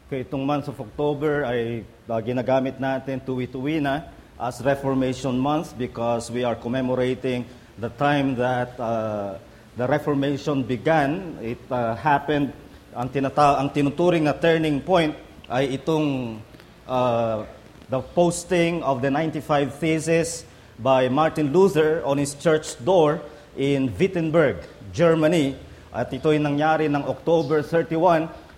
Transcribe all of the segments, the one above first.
Okay, itong month of October ay ginagamit natin tuwi-tuwi na as Reformation Month because we are commemorating the time that the Reformation began. It happened, ang tinuturing na turning point ay itong the posting of the 95 Theses by Martin Luther on his church door in Wittenberg, Germany. At ito'y nangyari ng October 31,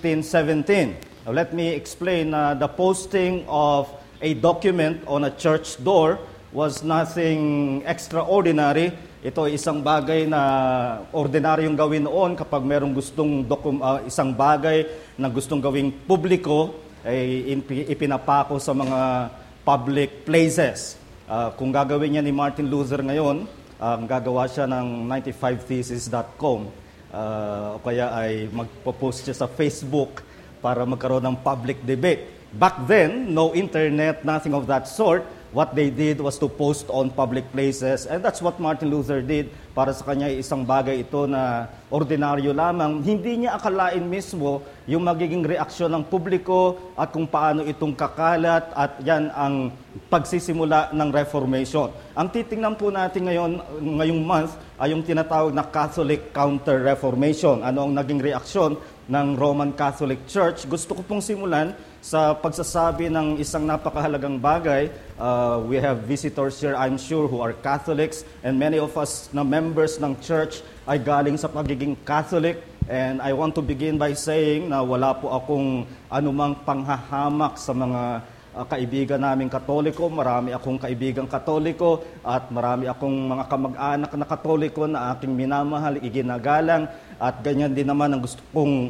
1517. Now, let me explain. The posting of a document on a church door was nothing extraordinary. Ito ay isang bagay na ordinaryong gawin noon kapag merong gustong isang bagay na gustong gawing publiko ay ipinapako sa mga public places. Kung gagawin niya ni Martin Luther ngayon, gagawa siya ng 95thesis.com. O kaya ay magpo-post siya sa Facebook para magkaroon ng public debate. Back then, no internet, nothing of that sort. What they did was to post on public places, and that's what Martin Luther did. Para sa kanya, isang bagay ito na ordinaryo lamang. Hindi niya akalain mismo yung magiging reaksyon ng publiko at kung paano itong kakalat, at yan ang pagsisimula ng Reformation. Ang titingnan po natin ngayong month ay yung tinatawag na Catholic Counter-Reformation. Ano ang naging reaksyon ng Roman Catholic Church? Gusto ko pong simulan sa pagsasabi ng isang napakahalagang bagay. We have visitors here, I'm sure, who are Catholics, and many of us na members ng church ay galing sa pagiging Catholic. And I want to begin by saying na wala po akong anumang panghahamak sa mga kaibigan naming Katoliko. Marami akong kaibigang Katoliko at marami akong mga kamag-anak na Katoliko na aking minamahal, iginagalang, at ganyan din naman ang gusto kong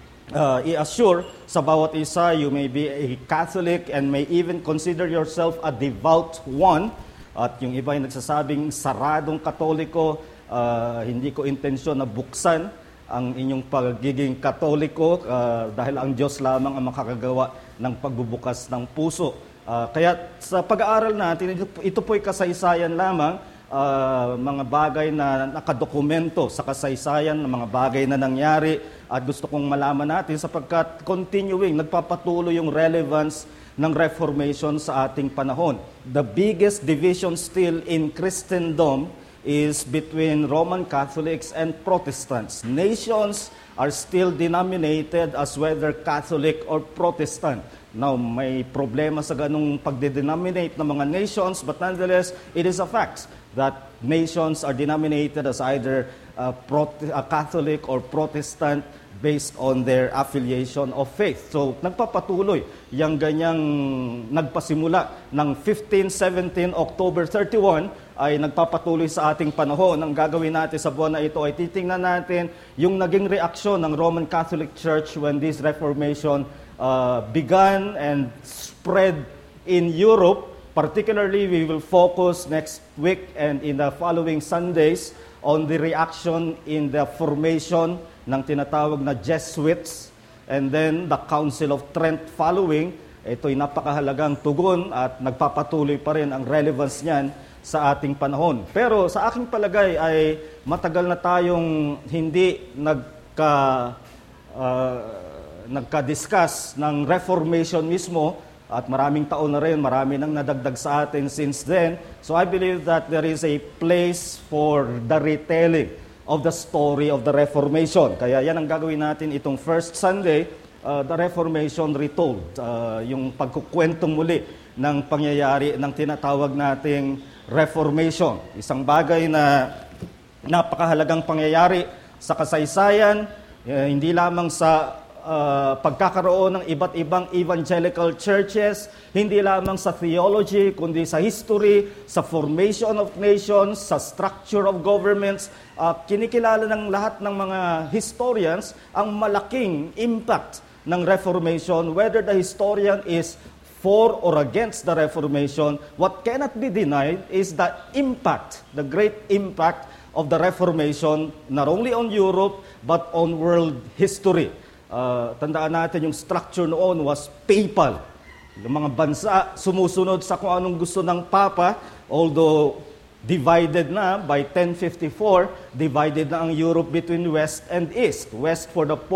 i-assure sa bawat isa. You may be a Catholic and may even consider yourself a devout one. At yung iba ay nagsasabing saradong Katoliko. Hindi ko intensyon na buksan ang inyong pagiging Katoliko dahil ang Diyos lamang ang makakagawa ng pagbubukas ng puso. Kaya sa pag-aaral natin, ito po'y kasaysayan lamang, mga bagay na nakadokumento sa kasaysayan, mga bagay na nangyari, at gusto kong malaman natin sapagkat nagpapatuloy yung relevance ng Reformation sa ating panahon. The biggest division still in Christendom is between Roman Catholics and Protestants. Nations are still denominated as whether Catholic or Protestant. Now, may problema sa ganung pagde-denominate ng mga nations, but nonetheless, it is a fact that nations are denominated as either Catholic or Protestant based on their affiliation of faith. So, nagpapatuloy yung ganyang nagpasimula ng 1517, October 31, ay nagpapatuloy sa ating panahon. Ang gagawin natin sa buwan na ito ay titingnan natin yung naging reaksyon ng Roman Catholic Church when this Reformation began and spread in Europe. Particularly, we will focus next week and in the following Sundays on the reaction in the formation ng tinatawag na Jesuits, and then the Council of Trent following. Ito'y napakahalagang tugon at nagpapatuloy pa rin ang relevance niyan sa ating panahon. Pero sa aking palagay ay matagal na tayong hindi nagka-discuss ng Reformation mismo, at maraming taon na rin, marami nang nadagdag sa atin since then. So I believe that there is a place for the retelling of the story of the Reformation. Kaya yan ang gagawin natin itong first Sunday, the Reformation Retold. Yung pagkukwentong muli ng pangyayari ng tinatawag nating Reformation. Isang bagay na napakahalagang pangyayari sa kasaysayan, hindi lamang sa pagkakaroon ng iba't ibang evangelical churches, hindi lamang sa theology, kundi sa history, sa formation of nations, sa structure of governments. Kinikilala ng lahat ng mga historians ang malaking impact ng Reformation. Whether the historian is for or against the Reformation, what cannot be denied is the impact, the great impact of the Reformation, not only on Europe, but on world history. Tandaan natin yung structure noon was papal. Yung mga bansa sumusunod sa kung anong gusto ng Papa, although divided na by 1054, divided na ang Europe between West and East. West for the Pope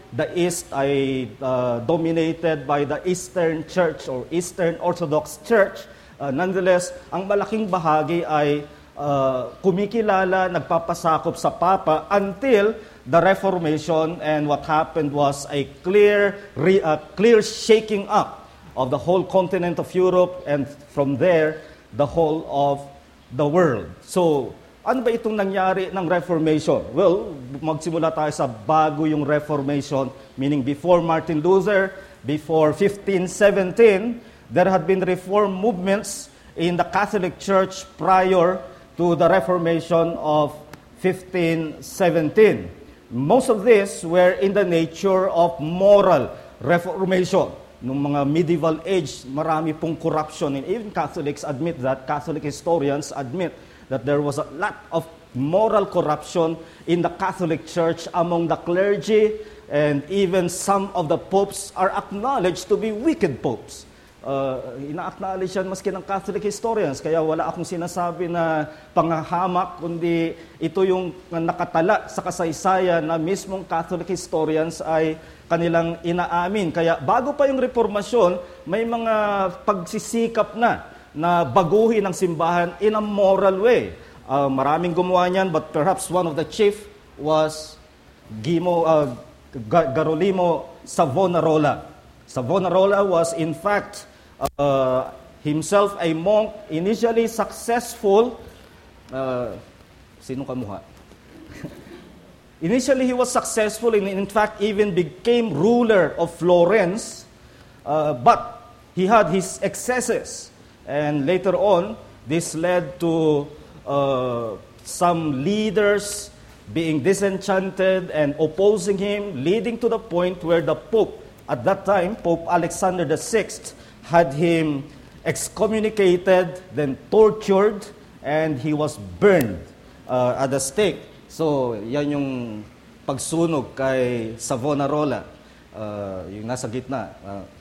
the East ay dominated by the Eastern Church or Eastern Orthodox Church. Nonetheless, ang malaking bahagi ay kumikilala, nagpapasakop sa Papa until the Reformation, and what happened was a clear shaking up of the whole continent of Europe, and from there, the whole of the world. So, ano ba itong nangyari ng Reformation? Well, magsimula tayo sa bago yung Reformation, meaning before Martin Luther, before 1517, there had been reform movements in the Catholic Church prior to the Reformation of 1517. Most of these were in the nature of moral reformation. Nung mga medieval age, marami pong corruption, and even Catholics admit that, Catholic historians admit that there was a lot of moral corruption in the Catholic Church among the clergy, and even some of the popes are acknowledged to be wicked popes. Ina-acknowledge yan maski ng Catholic historians, kaya wala akong sinasabi na panghahamak, kundi ito yung nakatala sa kasaysayan na mismong Catholic historians ay kanilang inaamin. Kaya bago pa yung reformasyon, may mga pagsisikap na baguhin ang simbahan in a moral way. Maraming gumawa niyan, but perhaps one of the chief was Garolimo Savonarola. Savonarola was in fact himself a monk, initially successful. Sino kamuha? Initially, he was successful and in fact even became ruler of Florence, but he had his excesses. And later on, this led to some leaders being disenchanted and opposing him, leading to the point where the Pope, at that time, Pope Alexander VI, had him excommunicated, then tortured, and he was burned at the stake. So, yan yung pagsunog kay Savonarola, yung nasa gitna.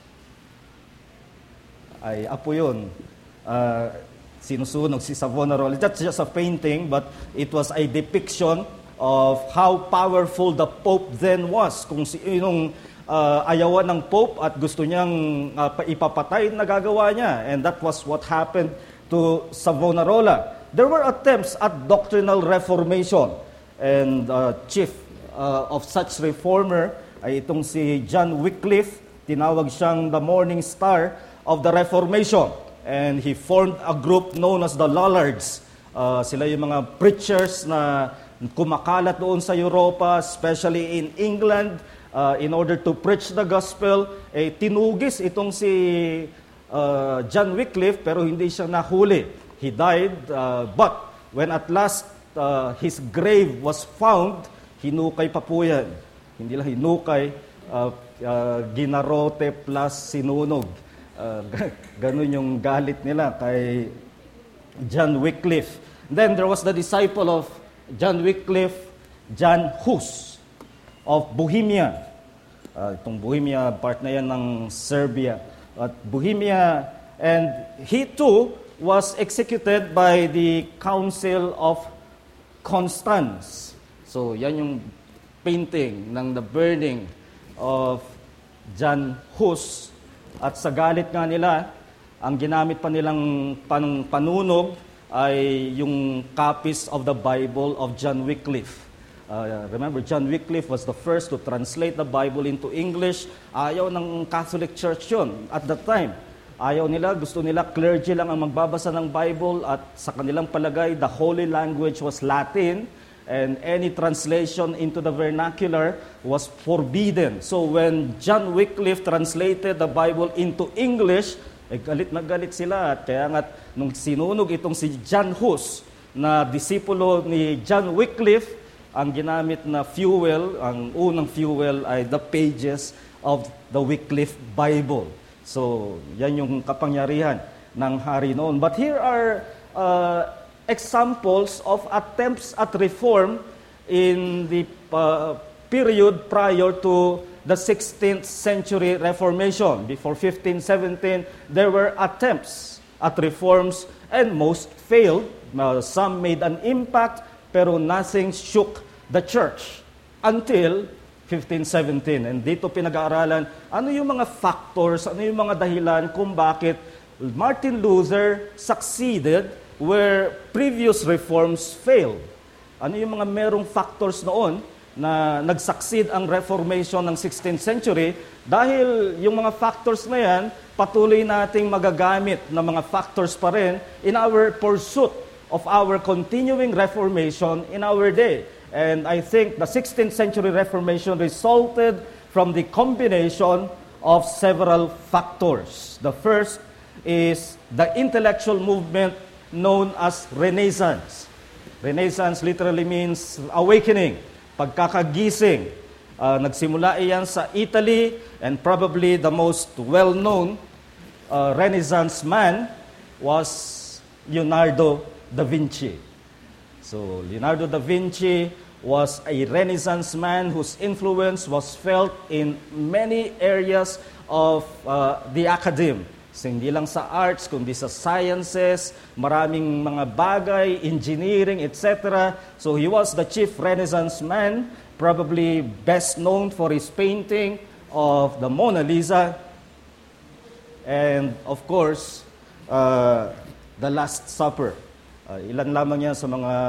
Ay apo yun. Sinusunog si Savonarola. That's just a painting, but it was a depiction of how powerful the Pope then was. Kung sinong ayawan ng Pope at gusto niyang ipapatay, nagagawa niya. And that was what happened to Savonarola. There were attempts at doctrinal reformation. And chief of such reformer ay itong si John Wycliffe. Tinawag siyang the morning star of the Reformation. And he formed a group known as the Lollards. Sila yung mga preachers na kumakalat doon sa Europa, especially in England, in order to preach the gospel. Tinugis itong si John Wycliffe, pero hindi siya nahuli. He died, but when at last his grave was found, hinukay pa po yan. Hindi lang hinukay, ginarote plus sinunog. Ganun yung galit nila kay John Wycliffe. Then there was the disciple of John Wycliffe, Jan Hus of Bohemia. Itong Bohemia, part na yan ng Serbia. At Bohemia, and he too was executed by the Council of Constance. So, yan yung painting ng the burning of Jan Hus. At sa galit nga nila, ang ginamit pa nilang panunog ay yung copies of the Bible of John Wycliffe. Remember, John Wycliffe was the first to translate the Bible into English. Ayaw ng Catholic Church yun at that time. Ayaw nila, gusto nila clergy lang ang magbabasa ng Bible, at sa kanilang palagay, the holy language was Latin, and any translation into the vernacular was forbidden. So when John Wycliffe translated the Bible into English, galit na galit sila. At kaya nga, nung sinunog itong si Jan Hus, na disipulo ni John Wycliffe, ang ginamit na fuel, ang unang fuel ay the pages of the Wycliffe Bible. So, yan yung kapangyarihan ng hari noon. But here are examples of attempts at reform in the period prior to the 16th century Reformation. Before 1517, there were attempts at reforms and most failed. Some made an impact, pero nothing shook the church until 1517. And dito pinag-aaralan, ano yung mga factors, ano yung mga dahilan kung bakit Martin Luther succeeded where previous reforms failed. Ano yung mga merong factors noon na nag-succeed ang Reformation ng 16th century, dahil yung mga factors na yan, patuloy nating magagamit na mga factors pa rin in our pursuit of our continuing Reformation in our day. And I think the 16th century Reformation resulted from the combination of several factors. The first is the intellectual movement known as Renaissance. Renaissance literally means awakening, pagkakagising. Nagsimula iyan sa Italy, and probably the most well-known Renaissance man was Leonardo da Vinci. So Leonardo da Vinci was a Renaissance man whose influence was felt in many areas of the academe. So, hindi lang sa arts, kundi sa sciences, maraming mga bagay, engineering, etc. So he was the chief Renaissance man, probably best known for his painting of the Mona Lisa. And of course, the Last Supper. Ilan lamang yan sa mga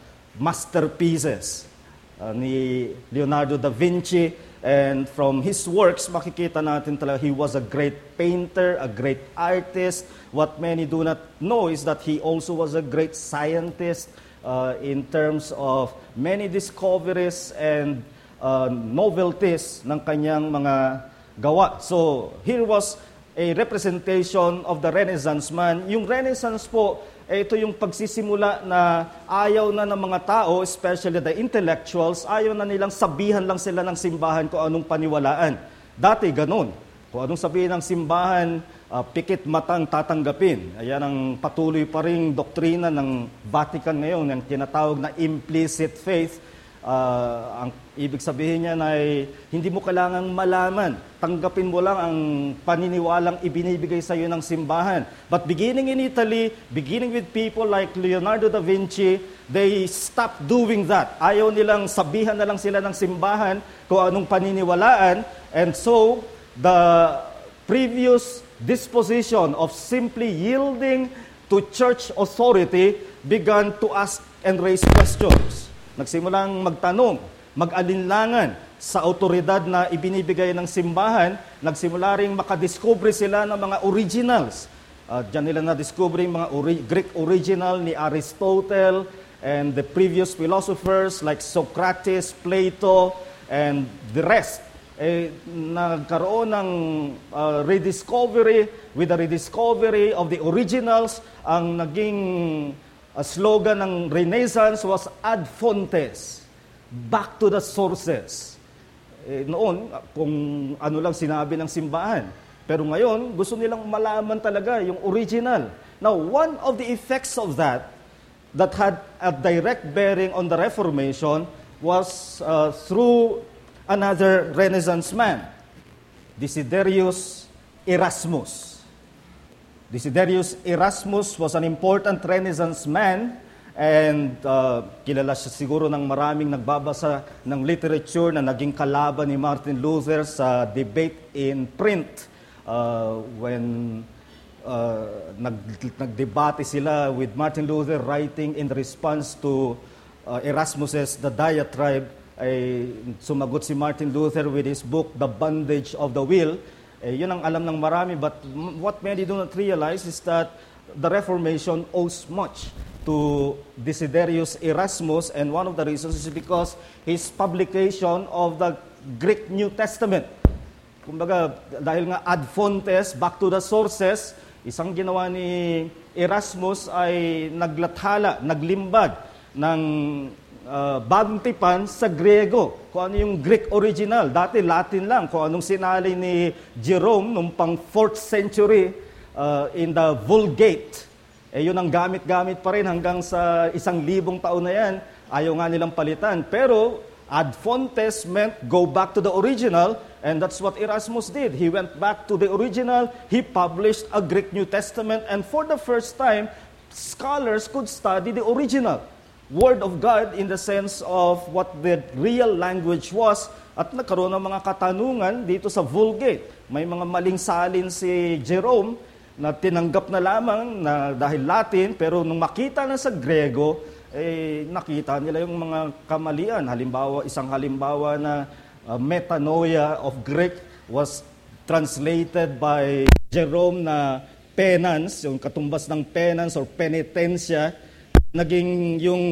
masterpieces ni Leonardo da Vinci. And from his works, makikita natin talaga he was a great painter, a great artist. What many do not know is that he also was a great scientist in terms of many discoveries and novelties ng kanyang mga gawa. So here was a representation of the Renaissance man. Yung Renaissance po, ito yung pagsisimula na ayaw na ng mga tao, especially the intellectuals, ayaw na nilang sabihan lang sila ng simbahan kung anong paniwalaan. Dati ganun. Kung anong sabihin ng simbahan, pikit matang tatanggapin. Ayan ang patuloy pa ring doktrina ng Vatican ngayon, yung tinatawag na implicit faith. Ang ibig sabihin niya ay hindi mo kailangang malaman. Tanggapin mo lang ang paniniwalang ibinibigay sa iyo ng simbahan. But beginning in Italy, beginning with people like Leonardo da Vinci, they stopped doing that. Ayaw nilang sabihan na lang sila ng simbahan kung anong paniniwalaan. And so, the previous disposition of simply yielding to church authority began to ask and raise questions. Nagsimulang magtanong, mag-alinlangan sa autoridad na ibinibigay ng simbahan. Nagsimula ring makadiscover sila ng mga originals. Diyan nila na-discover yung mga Greek original ni Aristotle and the previous philosophers like Socrates, Plato, and the rest. Nagkaroon ng rediscovery. With the rediscovery of the originals, ang naging slogan ng Renaissance was ad fontes, back to the sources. Noon, kung ano lang sinabi ng simbahan. Pero ngayon, gusto nilang malaman talaga yung original. Now, one of the effects of that had a direct bearing on the Reformation was through another Renaissance man, Desiderius Erasmus. Desiderius Erasmus was an important Renaissance man, and kilala siya siguro ng maraming nagbabasa ng literature na naging kalaban ni Martin Luther sa debate in print when nagdebate sila with Martin Luther writing in response to Erasmus's The Diatribe. Ay sumagot si Martin Luther with his book, The Bondage of the Will. Yun ang alam ng marami, but what many do not realize is that the Reformation owes much to Desiderius Erasmus, and one of the reasons is because his publication of the Greek New Testament. Kumbaga, dahil nga ad fontes, back to the sources, isang ginawa ni Erasmus ay naglathala, naglimbag ng bagong tipan sa Griego. Kung ano yung Greek original. Dati Latin lang. Kung anong sinali ni Jerome nung pang 4th century in the Vulgate. Yun ang gamit-gamit pa rin hanggang sa 1,000 taon na yan. Ayaw nga nilang palitan. Pero ad fontes meant go back to the original, and that's what Erasmus did. He went back to the original. He published a Greek New Testament, and for the first time, scholars could study the original Word of God in the sense of what the real language was at nagkaroon ng mga katanungan dito sa Vulgate. May mga maling salin si Jerome na tinanggap na lamang na dahil Latin, pero nung makita na sa Grego, nakita nila yung mga kamalian. Halimbawa, isang halimbawa na metanoia of Greek was translated by Jerome na penance, yung katumbas ng penance or penitensya. Naging yung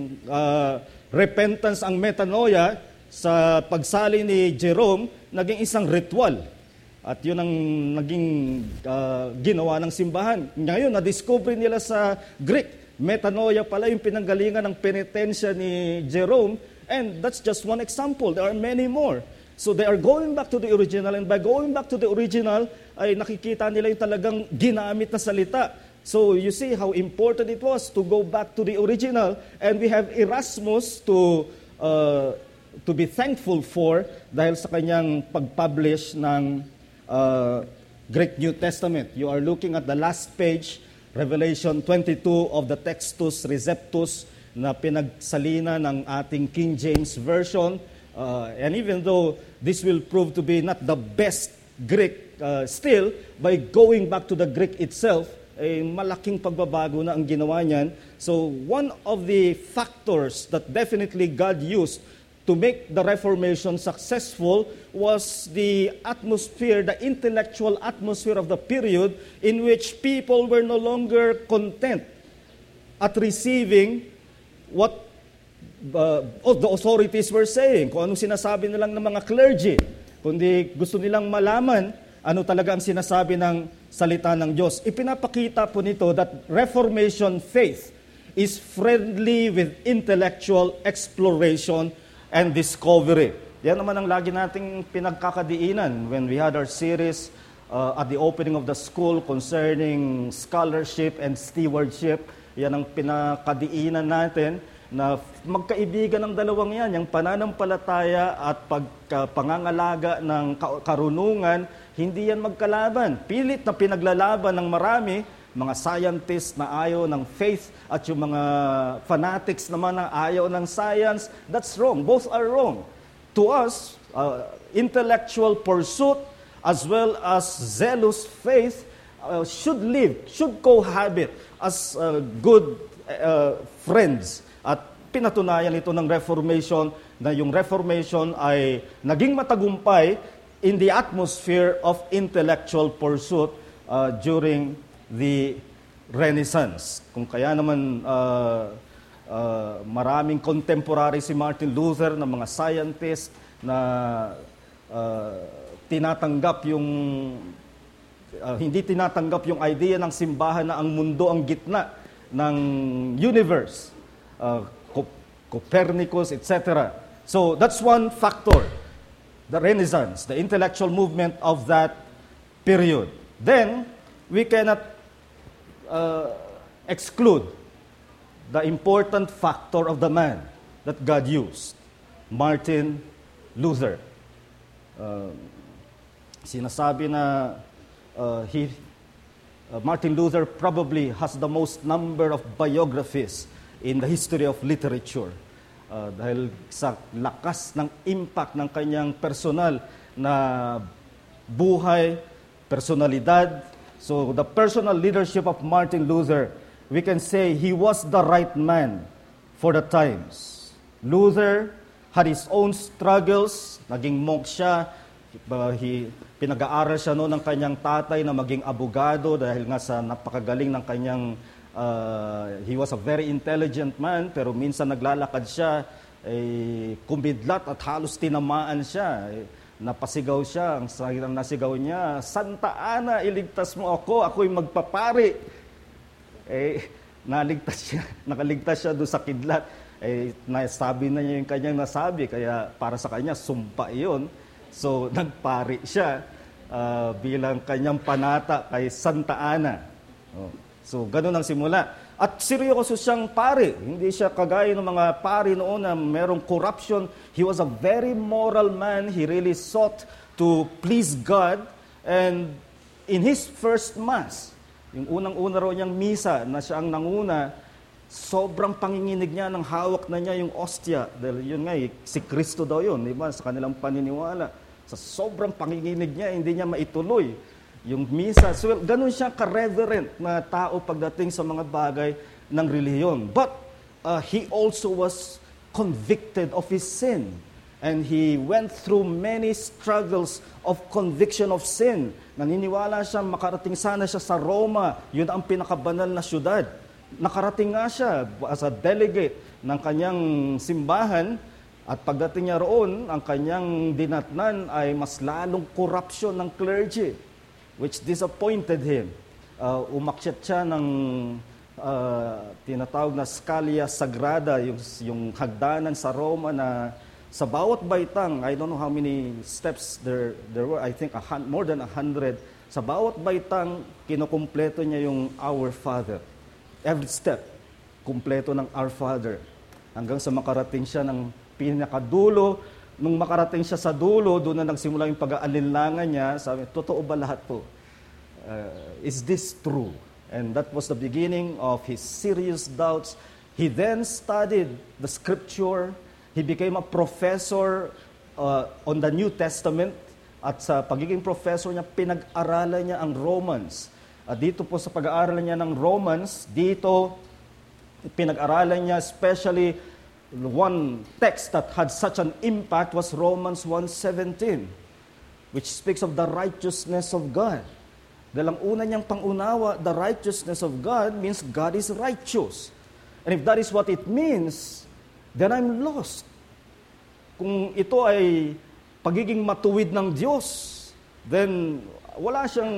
repentance ang metanoia sa pagsali ni Jerome, naging isang ritual. At yun ang naging ginawa ng simbahan. Ngayon, na-discover nila sa Greek, metanoia pala yung pinanggalingan ng penitensya ni Jerome. And that's just one example. There are many more. So they are going back to the original, and by going back to the original, ay nakikita nila yung talagang ginamit na salita. So you see how important it was to go back to the original, and we have Erasmus to be thankful for dahil sa kanyang pag-publish ng Greek New Testament. You are looking at the last page, Revelation 22 of the Textus Receptus na pinagsalina ng ating King James Version. And even though this will prove to be not the best Greek, still, by going back to the Greek itself, malaking pagbabago na ang ginawa niyan. So, one of the factors that definitely God used to make the Reformation successful was the atmosphere, the intellectual atmosphere of the period in which people were no longer content at receiving what the authorities were saying, kung anong sinasabi nilang ng mga clergy, kundi gusto nilang malaman ano talaga ang sinasabi ng salita ng Diyos. Ipinapakita po nito that Reformation faith is friendly with intellectual exploration and discovery. Yan naman ang lagi nating pinagkakadiinan when we had our series at the opening of the school concerning scholarship and stewardship. Yan ang pinakadiinan natin na magkaibigan ng dalawang yan, yung pananampalataya at pangangalaga ng karunungan, hindi yan magkalaban. Pilit na pinaglalaban ng marami, mga scientists na ayaw ng faith at yung mga fanatics naman na ayaw ng science. That's wrong. Both are wrong. To us, intellectual pursuit as well as zealous faith should cohabit as good friends. At pinatunayan ito ng Reformation na yung Reformation ay naging matagumpay in the atmosphere of intellectual pursuit during the Renaissance. Kung kaya naman maraming contemporary si Martin Luther na mga scientist na tinatanggap yung hindi tinatanggap yung idea ng simbahan na ang mundo ang gitna ng universe. Copernicus, etc. So that's one factor, the Renaissance, the intellectual movement of that period. Then, we cannot exclude the important factor of the man that God used, Martin Luther. Sinasabi na Martin Luther probably has the most number of biographies in the history of literature. Dahil sa lakas ng impact ng kanyang personal na buhay, personalidad. So the personal leadership of Martin Luther, we can say he was the right man for the times. Luther had his own struggles, naging monk siya, pinag-aaral siya noon ng kanyang tatay na maging abogado dahil nga sa napakagaling ng kanyang he was a very intelligent man, pero minsan naglalakad siya, kumidlat at halos tinamaan siya. Napasigaw siya, ang nasigaw niya, "Santa Ana, iligtas mo ako, ako'y magpapari." Nakaligtas siya doon sa kidlat. Nasabi na niya yung kanyang nasabi, kaya para sa kanya, sumpa iyon. So, nagpari siya bilang kanyang panata kay Santa Ana. So, ganun ang simula. At seryoso siyang pari. Hindi siya kagaya ng mga pari noon na merong corruption. He was a very moral man. He really sought to please God. And in his first mass, yung unang-una raw niyang misa na siya ang nanguna, Sobrang panginginig niya, ng hawak na niya yung ostya. Dahil yun nga, si Kristo daw yun, di ba? Sa kanilang paniniwala. Sa sobrang panginginig niya, hindi niya maituloy yung misa. So, ganun siya ka-reverent na tao pagdating sa mga bagay ng relihiyon. But he also was convicted of his sin. And he went through many struggles of conviction of sin. Naniniwala siya, makarating sana siya sa Roma. Yun ang pinakabanal na syudad. Nakarating nga siya as a delegate ng kanyang simbahan. At pagdating niya roon, ang kanyang dinatnan ay mas lalong korupsyon ng clergy, which disappointed him. Umakyat siya ng tinatawag na Scalia Sagrada, yung hagdanan sa Roma na sa bawat baitang, I don't know how many steps there were, I think more than 100. Sa bawat baitang, kinukumpleto niya yung Our Father. Every step, kumpleto ng Our Father. Hanggang sa makarating siya ng pinakadulo. Nung makarating siya sa dulo, doon na nagsimula yung pag-aalinlangan niya. Sabi, totoo ba lahat to? Is this true? And that was the beginning of his serious doubts. He then studied the scripture. He became a professor on the New Testament. At sa pagiging professor niya, pinag-aralan niya ang Romans. Dito po sa pag-aaral niya ng Romans, dito pinag-aralan niya especially one text that had such an impact was Romans 1:17, which speaks of the righteousness of God. Dahil ang una niyang pangunawa, the righteousness of God means God is righteous. And if that is what it means, then I'm lost. Kung ito ay pagiging matuwid ng Diyos, then wala siyang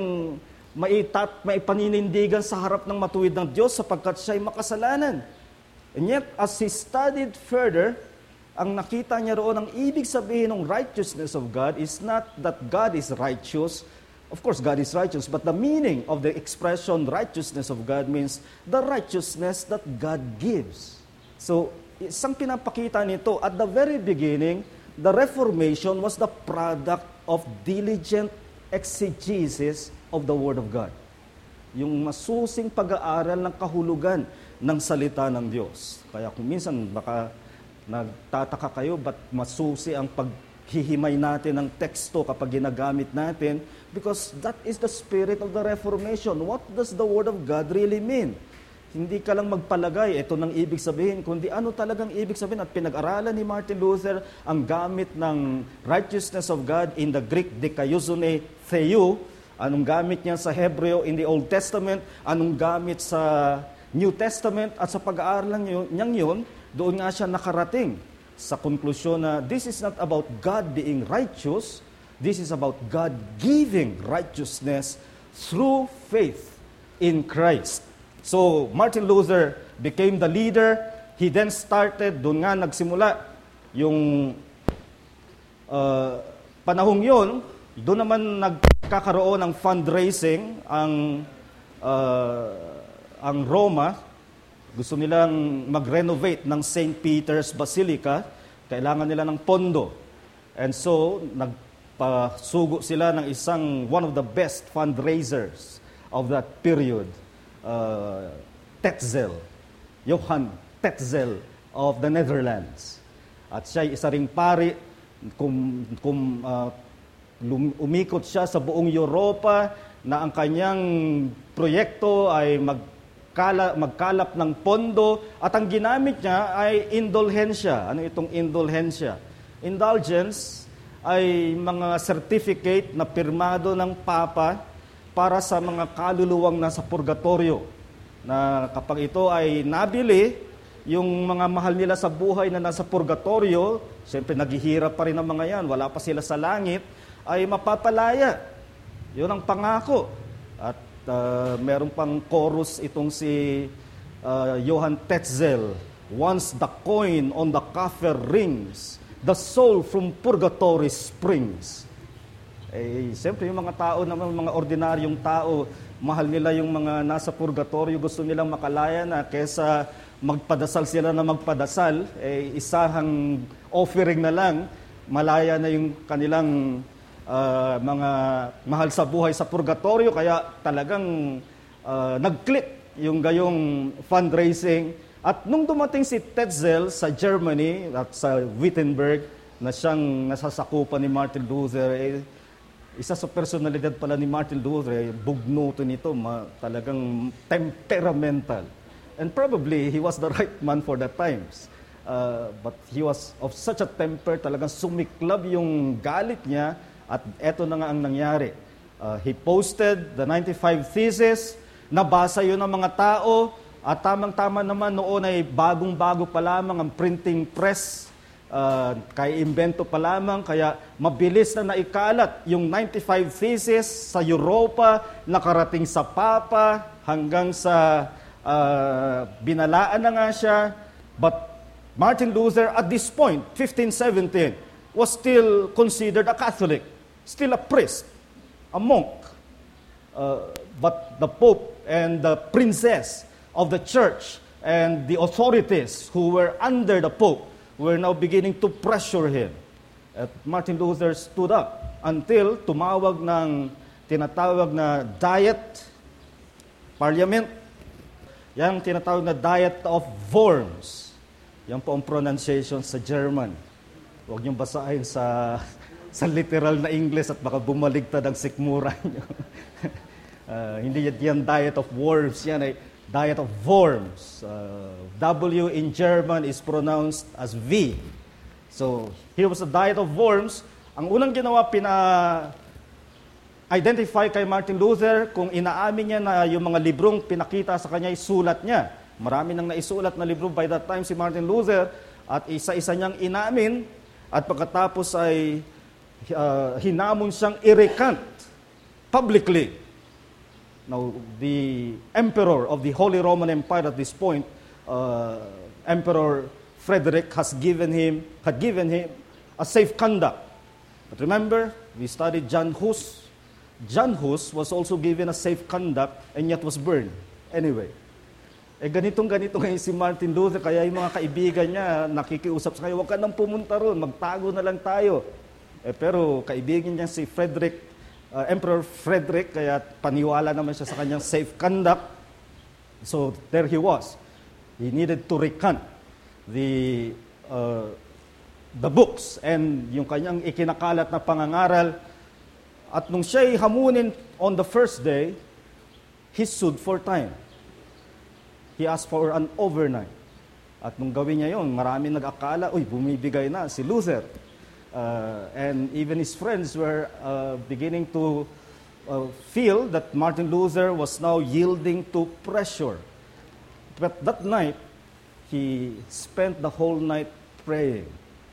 maipaninindigan sa harap ng matuwid ng Diyos sapagkat siya ay makasalanan. And yet, as he studied further, ang nakita niya roon, ang ibig sabihin ng righteousness of God is not that God is righteous. Of course, God is righteous, but the meaning of the expression righteousness of God means the righteousness that God gives. So, isang pinapakita nito, at the very beginning, the Reformation was the product of diligent exegesis of the Word of God. Yung masusing pag-aaral ng kahulugan ng salita ng Diyos. Kaya kung minsan baka nagtataka kayo, ba't masusi ang paghihimay natin ng teksto kapag ginagamit natin? Because that is the spirit of the Reformation. What does the Word of God really mean? Hindi ka lang magpalagay, ito nang ibig sabihin, kundi ano talagang ibig sabihin. At pinag-aralan ni Martin Luther ang gamit ng righteousness of God in the Greek dikaiosune theou, anong gamit niya sa Hebreo in the Old Testament, anong gamit sa New Testament, at sa pag-aaral niyang yun, doon nga siya nakarating sa konklusyon na this is not about God being righteous, this is about God giving righteousness through faith in Christ. So, Martin Luther became the leader. He then started, doon nga nagsimula yung panahong yun, doon naman nagkakaroon ng fundraising ang Roma. Gusto nilang mag-renovate ng St. Peter's Basilica. Kailangan nila ng pondo. And so, nagpasugo sila ng one of the best fundraisers of that period. Tetzel, Johann Tetzel of the Netherlands. At siya isa ring pari, umikot siya sa buong Europa na ang kanyang proyekto ay magkalap ng pondo at ang ginamit niya ay indulhensya. Ano itong indulhensya? Indulgence ay mga certificate na pirmado ng Papa para sa mga kaluluwang nasa purgatorio, na kapag ito ay nabili, yung mga mahal nila sa buhay na nasa purgatorio, siyempre naghihirap pa rin ang mga yan, wala pa sila sa langit, ay mapapalaya. Yun ang pangako. At meron pang chorus itong si Johann Tetzel, once the coin on the coffer rings, the soul from purgatory springs. Siyempre yung mga tao naman, mga ordinaryong tao, mahal nila yung mga nasa purgatorio, gusto nilang makalaya na kesa magpadasal sila na magpadasal, isahang offering na lang, malaya na yung kanilang mga mahal sa buhay sa purgatorio. Kaya talagang nag-click yung gayong fundraising At nung dumating si Tetzel sa Germany at sa Wittenberg, na siyang nasasakupan ni Martin Luther, isa sa personalidad pala ni Martin Luther, bugnuto nito, talagang temperamental. And probably, he was the right man for the times. But he was of such a temper, talagang sumiklab yung galit niya, at eto na nga ang nangyari. He posted the 95 Theses, nabasa yun ng mga tao, at tamang-tama naman noon ay bagong-bago pa lamang ang printing press, kay imbento pa lamang, kaya mabilis na naikalat yung 95 Theses sa Europa, nakarating sa Papa, hanggang sa binalaan na nga siya. But Martin Luther at this point, 1517, was still considered a Catholic, still a priest, a monk. But the Pope and the princess of the church and the authorities who were under the Pope were now beginning to pressure him. At Martin Luther stood up until tumawag ng tinatawag na Diet Parliament. Yang tinatawag na Diet of Worms. Yan po ang pronunciation sa German. Huwag niyong basahin sa literal na English at baka bumaligtad ang sikmura niyo. Hindi yan Diet of Worms, yan ay Diet of Worms. W in German is pronounced as V. So, here was a Diet of Worms. Ang unang ginawa, identify kay Martin Luther kung inaamin niya na yung mga librong pinakita sa kanya, sulat niya. Marami nang naisulat na libro by that time si Martin Luther, at isa-isa niyang inamin, at pagkatapos ay hinamon siyang i-recant publicly. Now, the emperor of the Holy Roman Empire at this point, Emperor Frederick, had given him a safe conduct. But remember, we studied John Hus. John Hus was also given a safe conduct and yet was burned. Anyway, ganito ngayon si Martin Luther, kaya yung mga kaibigan niya nakikiusap sa kanya, huwag ka nang pumunta ron, magtago na lang tayo. Pero kaibigan niya si Emperor Frederick, kaya paniwala naman siya sa kanyang safe conduct. So there he was. He needed to recant the books and yung kanyang ikinakalat na pangangaral. At nung siya'y hamunin on the first day, he sued for time. He asked for an overnight. At nung gawin niya yun, marami nag-akala, bumibigay na si Luther. And even his friends were beginning to feel that Martin Luther was now yielding to pressure. But that night, he spent the whole night praying.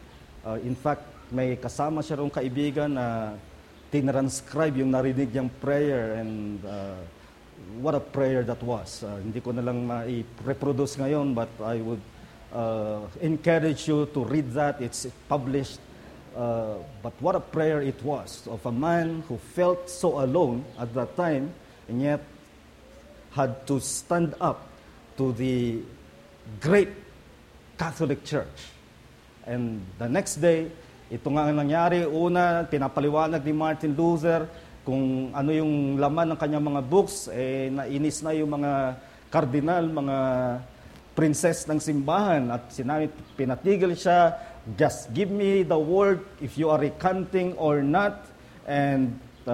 In fact, may kasama siya rong kaibigan na tinranscribe yung narinig niyang prayer, and what a prayer that was. Hindi ko na lang ma-reproduce ngayon, but I would encourage you to read that. It's published. But what a prayer it was of a man who felt so alone at that time, and yet had to stand up to the great Catholic Church. And the next day, ito nga ang nangyari. Una, pinapaliwanag ni Martin Luther kung ano yung laman ng kanyang mga books. Nainis na yung mga kardinal, mga princess ng simbahan, at pinatigil siya. Just give me the word if you are recanting or not. And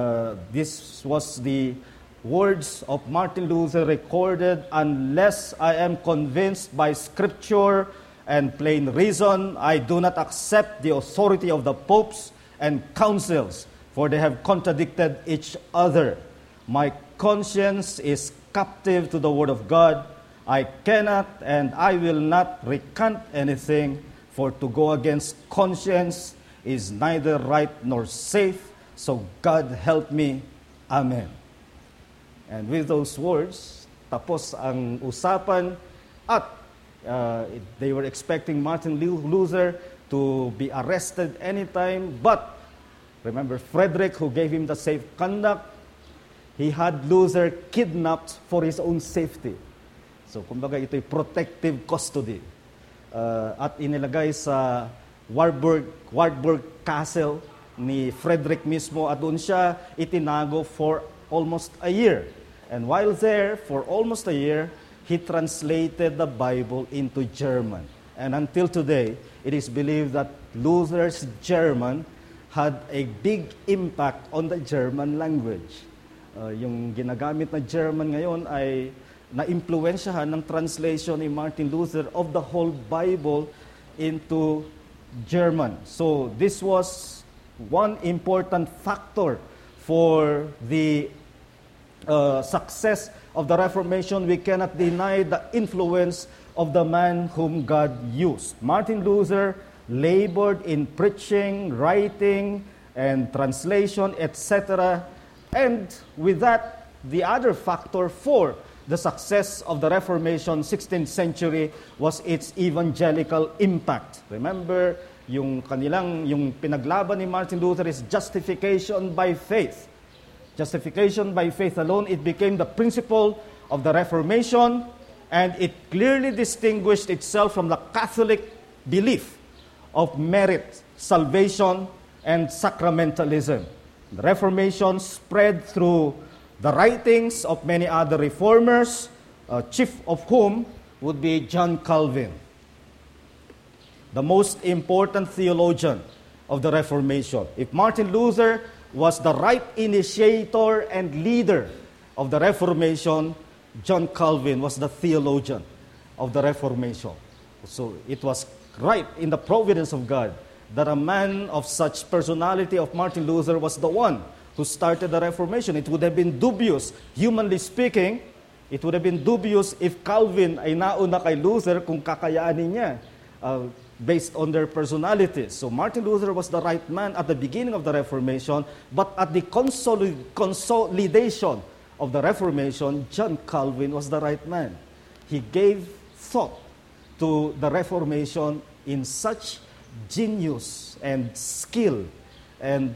this was the words of Martin Luther recorded, unless I am convinced by Scripture and plain reason, I do not accept the authority of the popes and councils, for they have contradicted each other. My conscience is captive to the word of God. I cannot and I will not recant anything, for to go against conscience is neither right nor safe. So God help me. Amen. And with those words, tapos ang usapan, at they were expecting Martin Luther to be arrested anytime. But remember, Frederick, who gave him the safe conduct, he had Luther kidnapped for his own safety. So kumbaga ito'y protective custody. At inilagay sa Wartburg Castle ni Frederick mismo, at doon siya itinago for almost a year. And while there, for almost a year, he translated the Bible into German. And until today, it is believed that Luther's German had a big impact on the German language. Yung ginagamit na German ngayon ay na-impluwensyahan ng translation ni Martin Luther of the whole Bible into German. So this was one important factor for the success of the Reformation. We cannot deny the influence of the man whom God used. Martin Luther labored in preaching, writing, and translation, etc. And with that, the other factor for the success of the Reformation, 16th century, was its evangelical impact. Remember, yung pinaglaban ni Martin Luther is justification by faith. Justification by faith alone, it became the principle of the Reformation, and it clearly distinguished itself from the Catholic belief of merit, salvation, and sacramentalism. The Reformation spread through the writings of many other reformers, chief of whom would be John Calvin, the most important theologian of the Reformation. If Martin Luther was the right initiator and leader of the Reformation, John Calvin was the theologian of the Reformation. So it was right in the providence of God that a man of such personality of Martin Luther was the one who started the Reformation. It would have been dubious, humanly speaking, it would have been dubious if Calvin ay nauna kay Luther kung kakayanin niya based on their personalities. So Martin Luther was the right man at the beginning of the Reformation, but at the consolidation of the Reformation, John Calvin was the right man. He gave thought to the Reformation in such genius and skill and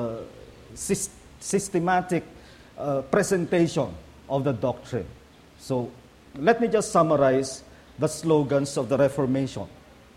systematic presentation of the doctrine. So let me just summarize the slogans of the Reformation.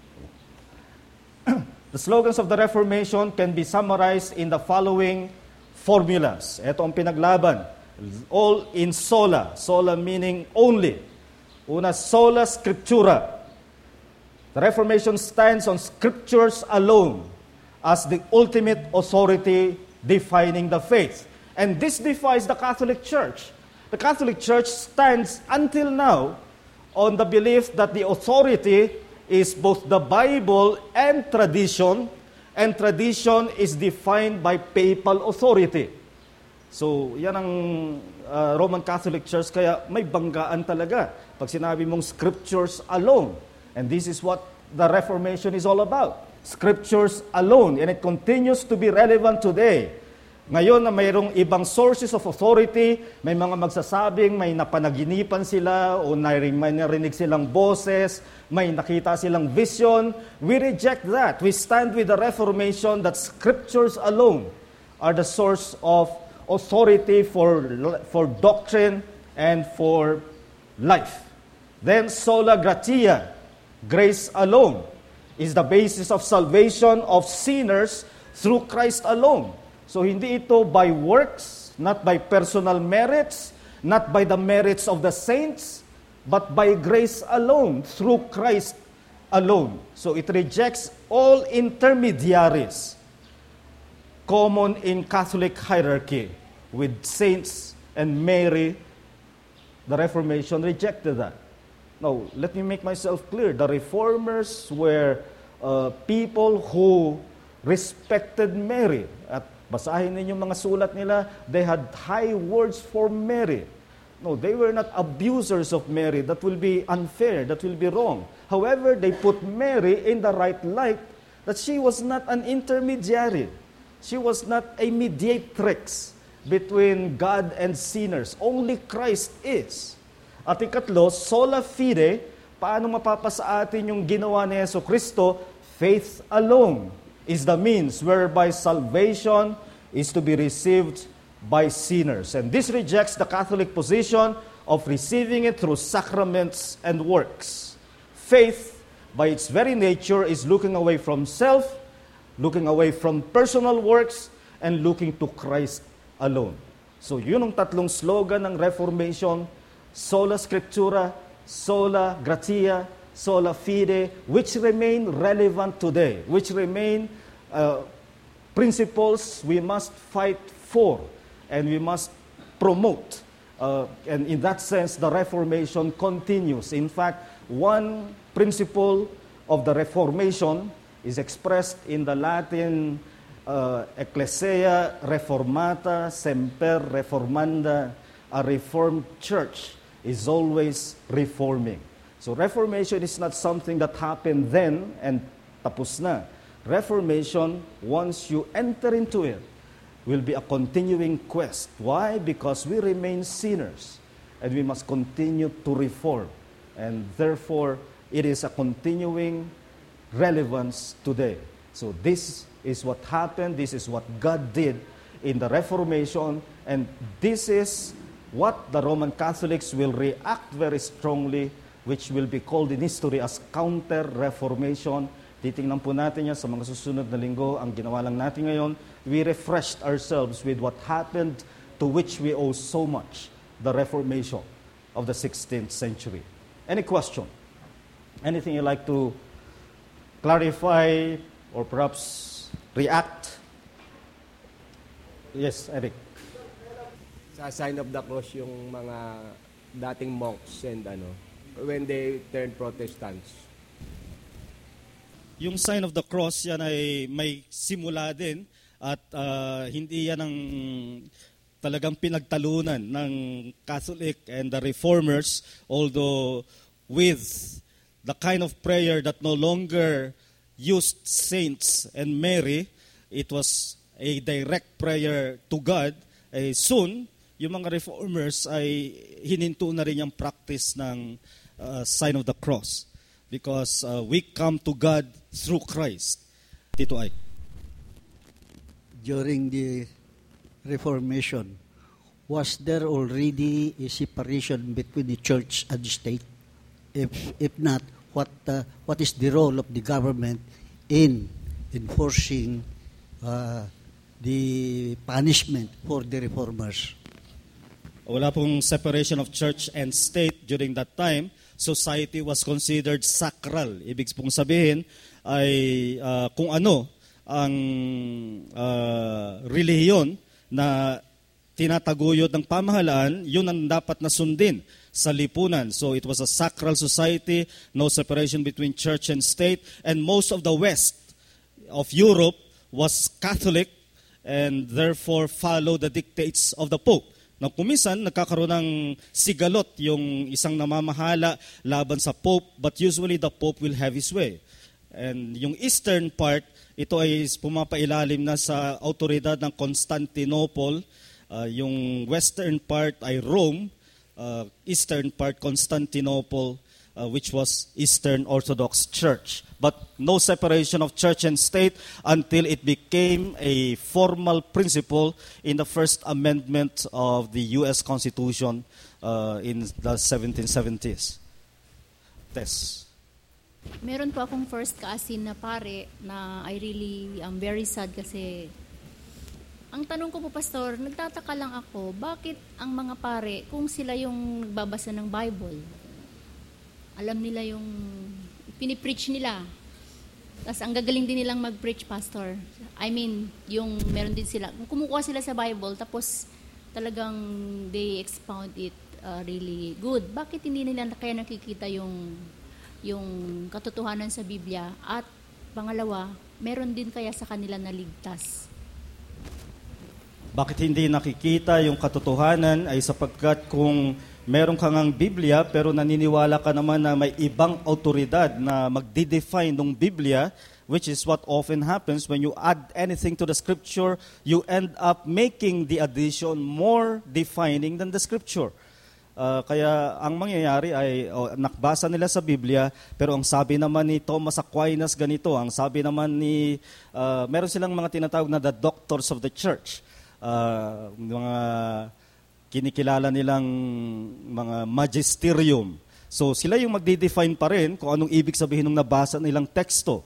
The slogans of the Reformation can be summarized in the following formulas. Ito ang pinaglaban. All in sola. Sola meaning only. Una, sola scriptura. The Reformation stands on scriptures alone as the ultimate authority defining the faith. And this defies the Catholic Church. The Catholic Church stands until now on the belief that the authority is both the Bible and tradition is defined by papal authority. So, yan ang Roman Catholic Church, kaya may banggaan talaga pag sinabi mong scriptures alone. And this is what the Reformation is all about. Scriptures alone. And it continues to be relevant today. Ngayon na mayroong ibang sources of authority, may mga magsasabing may napanaginipan sila o may narinig silang boses, may nakita silang vision. We reject that. We stand with the Reformation that scriptures alone are the source of authority for doctrine and for life. Then sola gratia, grace alone, is the basis of salvation of sinners through Christ alone. So hindi ito by works, not by personal merits, not by the merits of the saints, but by grace alone, through Christ alone. So it rejects all intermediaries common in Catholic hierarchy with saints and Mary. The Reformation rejected that. Now, let me make myself clear. The Reformers were people who respected Mary. At basahin ninyo mga sulat nila, they had high words for Mary. No, they were not abusers of Mary. That will be unfair. That will be wrong. However, they put Mary in the right light, that she was not an intermediary. She was not a mediatrix between God and sinners. Only Christ is. At ikatlo, sola fide, paano mapapasa atin yung ginawa ni Yesu Kristo? Faith alone is the means whereby salvation is to be received by sinners. And this rejects the Catholic position of receiving it through sacraments and works. Faith, by its very nature, is looking away from self, looking away from personal works, and looking to Christ alone. So yun ang tatlong slogan ng Reformation: sola scriptura, sola gratia, sola fide, which remain relevant today, which remain principles we must fight for and we must promote. And in that sense, the Reformation continues. In fact, one principle of the Reformation is expressed in the Latin Ecclesia Reformata Semper Reformanda. A reformed church is always reforming. So Reformation is not something that happened then and tapos na. Reformation, once you enter into it, will be a continuing quest. Why? Because we remain sinners and we must continue to reform. And therefore, it is a continuing relevance today. So this is what happened. This is what God did in the Reformation. And this is what the Roman Catholics will react very strongly, which will be called in history as counter-reformation. Titingnan po natin yan sa mga susunod na linggo. Ang ginawa lang natin ngayon, we refreshed ourselves with what happened to which we owe so much, the Reformation of the 16th century. Any question? Anything you'd like to clarify or perhaps react? Yes, Eric. Sa sign of the cross yung mga dating monks and when they turned Protestants. Yung sign of the cross, yan ay may simula din at hindi yan ang talagang pinagtalunan ng Catholic and the Reformers, although with the kind of prayer that no longer used saints and Mary, it was a direct prayer to God. Soon, yung mga Reformers ay hininto na rin yung practice ng sign of the cross. Because we come to God through Christ. Tito Ay. During the Reformation, was there already a separation between the church and the state? If not, what is the role of the government in enforcing the punishment for the reformers? Wala pong separation of church and state during that time. Society was considered sacral. Ibig pong sabihin ay kung ano ang relihiyon na tinataguyod ng pamahalaan, yun ang dapat na sundin sa lipunan. So it was a sacral society, no separation between church and state, and most of the West of Europe was Catholic and therefore followed the dictates of the Pope. Na kuminsan, nagkakaroon ng sigalot yung isang namamahala laban sa Pope, but usually the Pope will have his way. And yung eastern part, ito ay pumapailalim na sa autoridad ng Constantinople. Yung western part ay Rome, eastern part Constantinople, which was Eastern Orthodox Church. But no separation of church and state until it became a formal principle in the First Amendment of the U.S. Constitution in the 1770s. Tess. Meron po akong first cousin na pare na I really am very sad kasi ang tanong ko po, Pastor, nagtataka lang ako, bakit ang mga pare, kung sila yung nagbabasa ng Bible, alam nila yung pinipreach nila. Tapos ang gagaling din nilang mag-preach, Pastor. I mean, yung meron din sila, kumukuha sila sa Bible, tapos talagang they expound it really good. Bakit hindi nila kaya nakikita yung katotohanan sa Biblia? At pangalawa, meron din kaya sa kanila na ligtas? Bakit hindi nakikita yung katotohanan ay sapagkat kung meron kang ang Biblia pero naniniwala ka naman na may ibang autoridad na magde-define ng Biblia, which is what often happens when you add anything to the Scripture, you end up making the addition more defining than the Scripture. Kaya ang mangyayari ay nakbasa nila sa Biblia, pero ang sabi naman ni Thomas Aquinas ganito, ang sabi naman ni, meron silang mga tinatawag na the doctors of the church, mga kinikilala nilang mga magisterium. So sila yung magde-define pa rin kung anong ibig sabihin ng nabasa nilang teksto.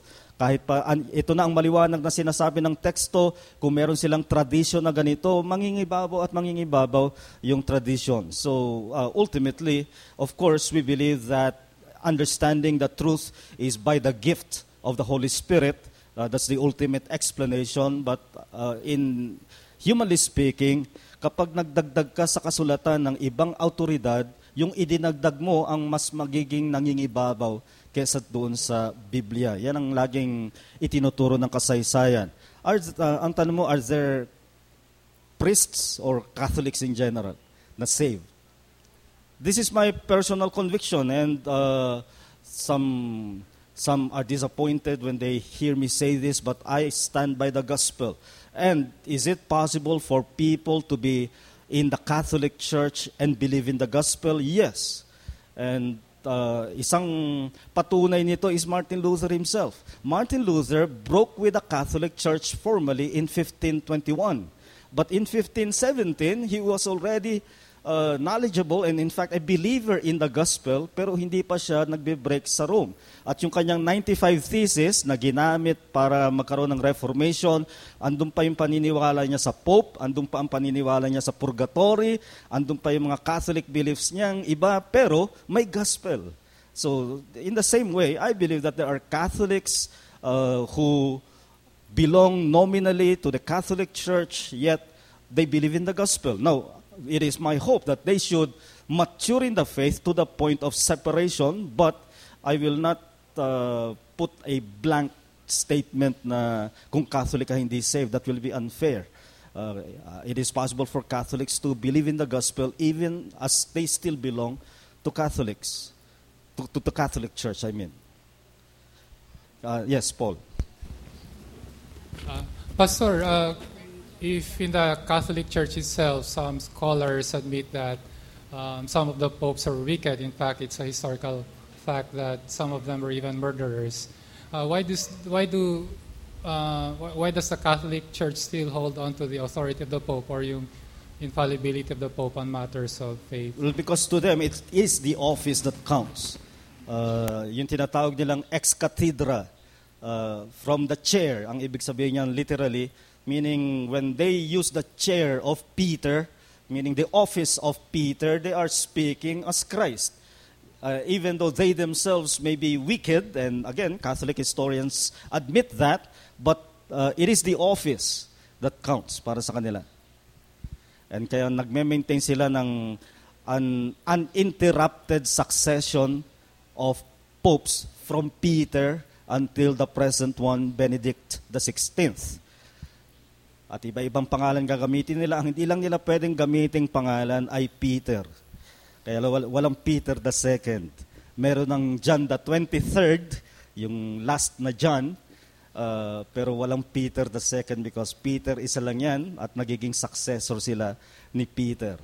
Kahit pa, ito na ang maliwanag na sinasabi ng teksto, kung meron silang tradisyon na ganito, mangingibabaw at mangingibabaw yung tradition. So, ultimately, of course, we believe that understanding the truth is by the gift of the Holy Spirit. That's the ultimate explanation. But in humanly speaking, kapag nagdagdag ka sa kasulatan ng ibang autoridad, yung idinagdag mo ang mas magiging nangingibabaw kesa doon sa Biblia. Yan ang laging itinuturo ng kasaysayan. Ang tanong mo, are there priests or Catholics in general na saved? This is my personal conviction, and some are disappointed when they hear me say this, but I stand by the gospel. And is it possible for people to be in the Catholic Church and believe in the gospel? Yes. And isang patunay nito is Martin Luther himself. Martin Luther broke with the Catholic Church formally in 1521. But in 1517, he was already knowledgeable and in fact a believer in the gospel, pero hindi pa siya nagbe-break sa Rome. At yung kanyang 95 thesis na ginamit para magkaroon ng Reformation, andun pa yung paniniwala niya sa Pope, andun pa ang paniniwala niya sa Purgatory, andun pa yung mga Catholic beliefs niyang iba, pero may gospel. So in the same way, I believe that there are Catholics who belong nominally to the Catholic Church, yet they believe in the gospel. Now, it is my hope that they should mature in the faith to the point of separation, but I will not put a blank statement na kung Catholic ka hindi saved. That will be unfair. It is possible for Catholics to believe in the gospel even as they still belong to Catholics, to the Catholic Church, I mean. Yes, Paul. Pastor, if in the Catholic Church itself, some scholars admit that some of the popes are wicked. In fact, it's a historical fact that some of them were even murderers. Why does the Catholic Church still hold on to the authority of the Pope or yung infallibility of the Pope on matters of faith? Well, because to them, it is the office that counts. Yung tinatawag nilang ex cathedra, from the chair, ang ibig sabihin niyan literally, meaning when they use the chair of Peter, meaning the office of Peter, they are speaking as Christ. Even though they themselves may be wicked, and again, Catholic historians admit that, but it is the office that counts para sa kanila. And kaya nagme-maintain sila ng an uninterrupted succession of popes from Peter until the present one, Benedict XVI. At iba-ibang pangalan gagamitin nila. Ang hindi lang nila pwedeng gamiting pangalan ay Peter. Kaya walang Peter the Second. Meron ng John the 23rd, yung last na John, pero walang Peter the Second because Peter isa lang yan at nagiging successor sila ni Peter.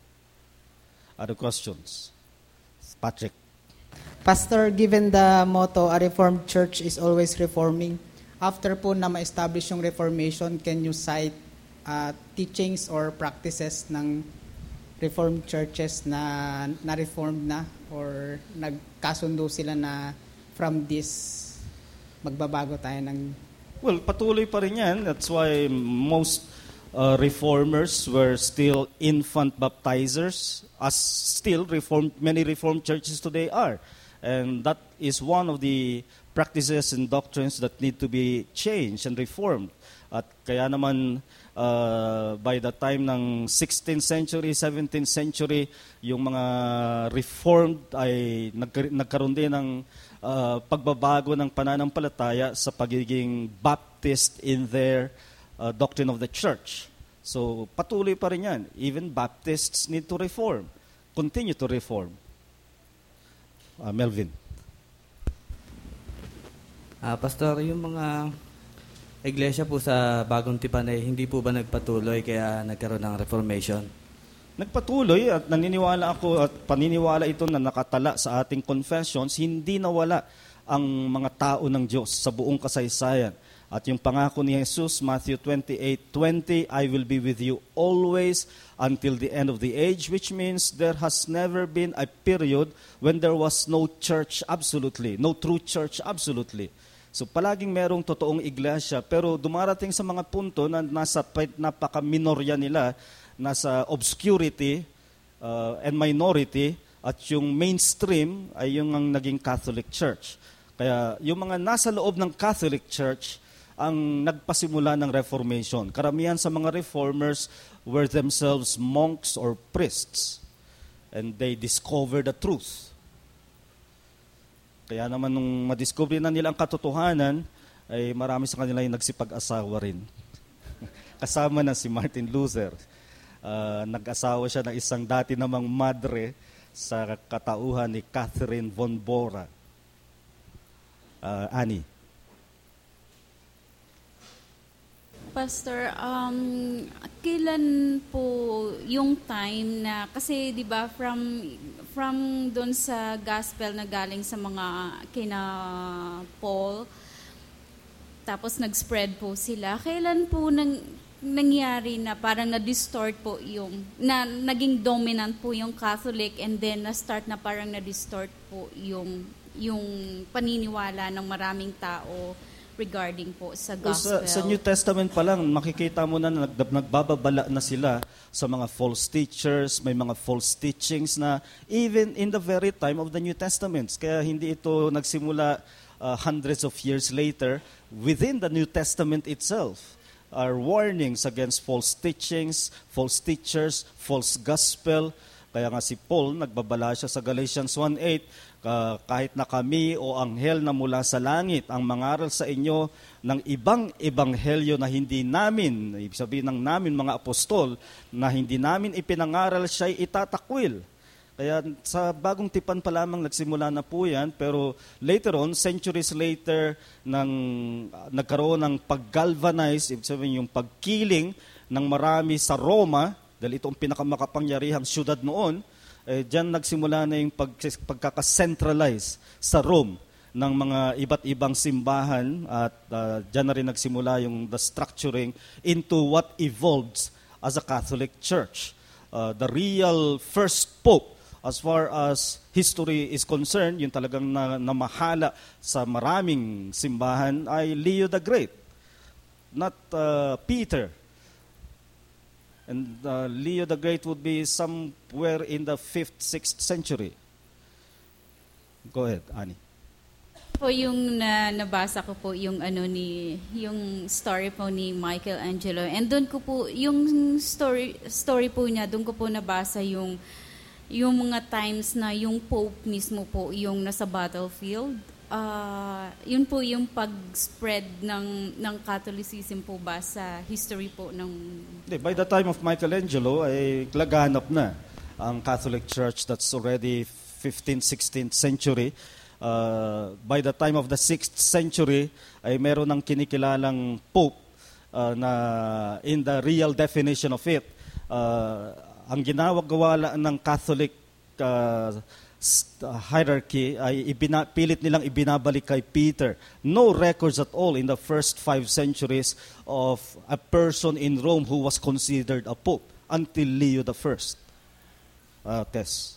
Other questions? Patrick. Pastor, given the motto, a Reformed Church is always reforming, after po na ma-establish yung Reformation, can you cite teachings or practices ng Reformed churches na na-reformed na or nagkasundo sila na from this magbabago tayo ng... Well, patuloy pa rin yan. That's why most reformers were still infant baptizers, as still many Reformed churches today are. And that is one of the practices and doctrines that need to be changed and reformed. At kaya naman, by the time ng 16th century, 17th century, yung mga reformed ay nagkaroon din ng pagbabago ng pananampalataya sa pagiging Baptist in their doctrine of the church. So patuloy pa rin yan. Even Baptists need to reform, continue to reform. Melvin. Pastor, yung mga iglesia po sa Bagong Tipan ay hindi po ba nagpatuloy kaya nagkaroon ng Reformation? Nagpatuloy at naniniwala ako at paniniwala ito na nakatala sa ating confessions, hindi nawala ang mga tao ng Diyos sa buong kasaysayan. At yung pangako ni Jesus, Matthew 28:20, I will be with you always until the end of the age, which means there has never been a period when there was no church absolutely, no true church absolutely. So palaging merong totoong iglesia, pero dumarating sa mga punto na nasa napaka-minorya nila, nasa obscurity and minority, at yung mainstream ay yung ang naging Catholic Church. Kaya yung mga nasa loob ng Catholic Church ang nagpasimula ng Reformation. Karamihan sa mga reformers were themselves monks or priests, and they discovered the truth. Kaya naman nung madiscover na nila ang katotohanan, ay marami sa kanila yung nagsipag-asawa rin. Kasama na si Martin Luther. Nag-asawa siya ng isang dati namang madre sa katauhan ni Catherine von Bora. Annie. Pastor, kailan po yung time na, kasi di ba from doon sa gospel na galing sa mga kina Paul, tapos nag-spread po sila, kailan po nangyari na parang na-distort po yung, na naging dominant po yung Catholic, and then na-start na parang na-distort po yung paniniwala ng maraming tao regarding po sa gospel? Sa New Testament pa lang, makikita mo na nagbababala na sila sa mga false teachers, may mga false teachings na even in the very time of the New Testament. Kaya hindi ito nagsimula hundreds of years later. Within the New Testament itself are warnings against false teachings, false teachers, false gospel. Kaya nga si Paul, nagbabala siya sa Galatians 1:8, kahit na kami o anghel na mula sa langit ang mangaral sa inyo ng ibang ebanghelyo na hindi namin, ibig sabihin ng namin mga apostol, na hindi namin ipinangaral, siya'y itatakwil. Kaya sa bagong tipan pa lamang nagsimula na po yan, pero later on, centuries later, nagkaroon ng pag-galvanize, ibig sabihin yung pagkiling ng marami sa Roma, dahil ito ang pinakamakapangyarihang syudad noon, diyan nagsimula na yung pagkakacentralize sa Rome ng mga iba't ibang simbahan, at diyan na rin nagsimula yung the structuring into what evolves as a Catholic Church. The real first pope, as far as history is concerned, yung talagang namahala sa maraming simbahan ay Leo the Great, not Peter. And Leo the Great would be somewhere in the 5th, 6th century. Go ahead, Annie. Po yung nabasa ko po yung yung story po ni Michelangelo. And doon ko po yung story po niya, doon ko po nabasa yung mga times na yung Pope mismo po yung nasa battlefield. Yun po yung pag-spread ng Catholicism po ba sa history po ng... By the time of Michelangelo, ay laganap na ang Catholic Church. That's already 15th, 16th century. By the time of the 6th century, ay meron ng kinikilalang Pope na in the real definition of it, ang ginagawa ng Catholic hierarchy ay pilit nilang ibinabalik kay Peter. No records at all in the first 5 centuries of a person in Rome who was considered a pope until Leo the First. Tess.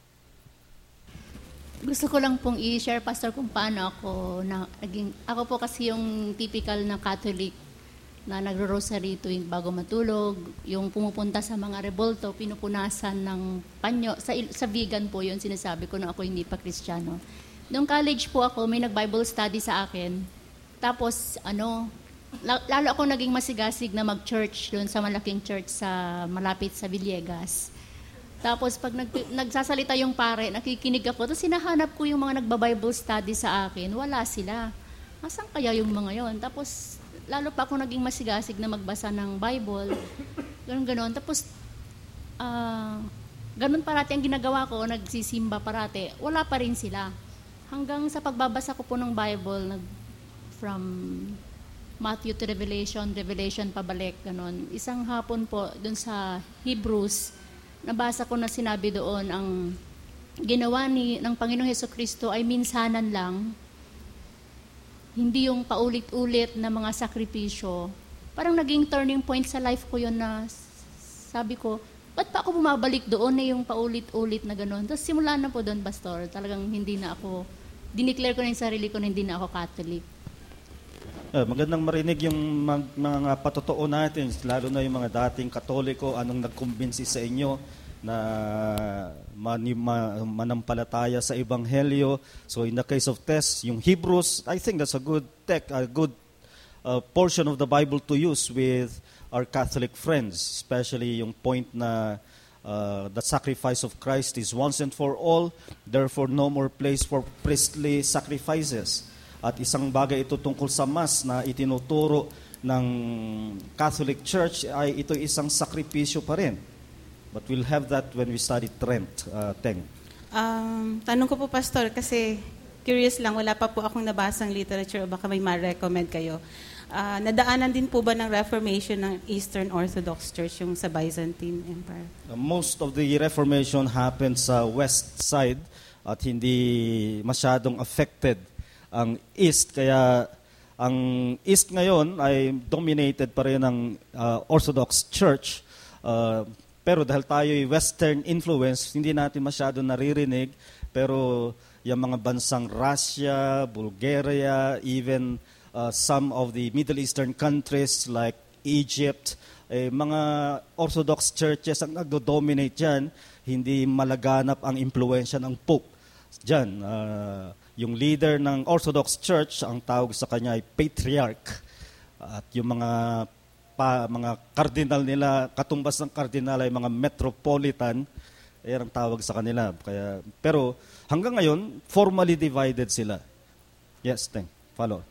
Gusto ko lang pong i-share, Pastor, kung paano ako po kasi yung typical na Catholic na nagro-rosary tuwing bago matulog, yung pumupunta sa mga rebolto, pinupunasan ng panyo. Sa vegan po yun, sinasabi ko na ako hindi pa Kristiyano. Noong college po ako, may nag-Bible study sa akin. Tapos, lalo ako naging masigasig na mag-church doon sa malaking church sa malapit sa Villegas. Tapos, pag nagsasalita yung pare, nakikinig ako, tapos sinahanap ko yung mga nagba-Bible study sa akin, wala sila. Asan kaya yung mga yon? Tapos, lalo pa ako naging masigasig na magbasa ng Bible. Ganon. Tapos, ganon parati ang ginagawa ko, nagsisimba parati. Wala pa rin sila. Hanggang sa pagbabasa ko po ng Bible, from Matthew to Revelation, Revelation pabalik, ganon. Isang hapon po, dun sa Hebrews, nabasa ko na sinabi doon, ang ginawa ng Panginoong Hesukristo ay minsanan lang, hindi yung paulit-ulit na mga sakripisyo. Parang naging turning point sa life ko yun na sabi ko, ba't pa ako bumabalik doon na yung paulit-ulit na gano'n? Tapos simula na po doon, Pastor, talagang hindi na ako, dineclare ko na yung sarili ko na hindi na ako Catholic. Magandang marinig yung mga patotoo natin, lalo na yung mga dating Katoliko, anong nagkumbinsi sa inyo na manampalataya sa Ebanghelyo. So in the case of Tess, yung Hebrews, I think that's a good portion of the Bible to use with our Catholic friends, especially yung point na the sacrifice of Christ is once and for all, therefore no more place for priestly sacrifices. At isang bagay ito tungkol sa Mass na itinuturo ng Catholic Church ay ito isang sakripisyo pa rin. But we'll have that when we study Trent. Teng. Tanong ko po, Pastor, kasi curious lang, wala pa po akong nabasang literature, baka may ma-recommend kayo. Nadaanan din po ba ng Reformation ng Eastern Orthodox Church yung sa Byzantine Empire? Most of the Reformation happened sa west side at hindi masyadong affected ang East. Kaya ang East ngayon ay dominated pa rin ng Orthodox Church. Pero dahil tayo ay Western influence, hindi natin masyado naririnig. Pero yung mga bansang Russia, Bulgaria, even some of the Middle Eastern countries like Egypt, mga Orthodox churches ang nagdo-dominate dyan. Hindi malaganap ang impluensya ng Pope dyan. Yung leader ng Orthodox Church, ang tawag sa kanya ay Patriarch. At yung mga cardinal nila, katumbas ng cardinal ay mga metropolitan, yan ang tawag sa kanila. Pero hanggang ngayon, formally divided sila. Yes, follow.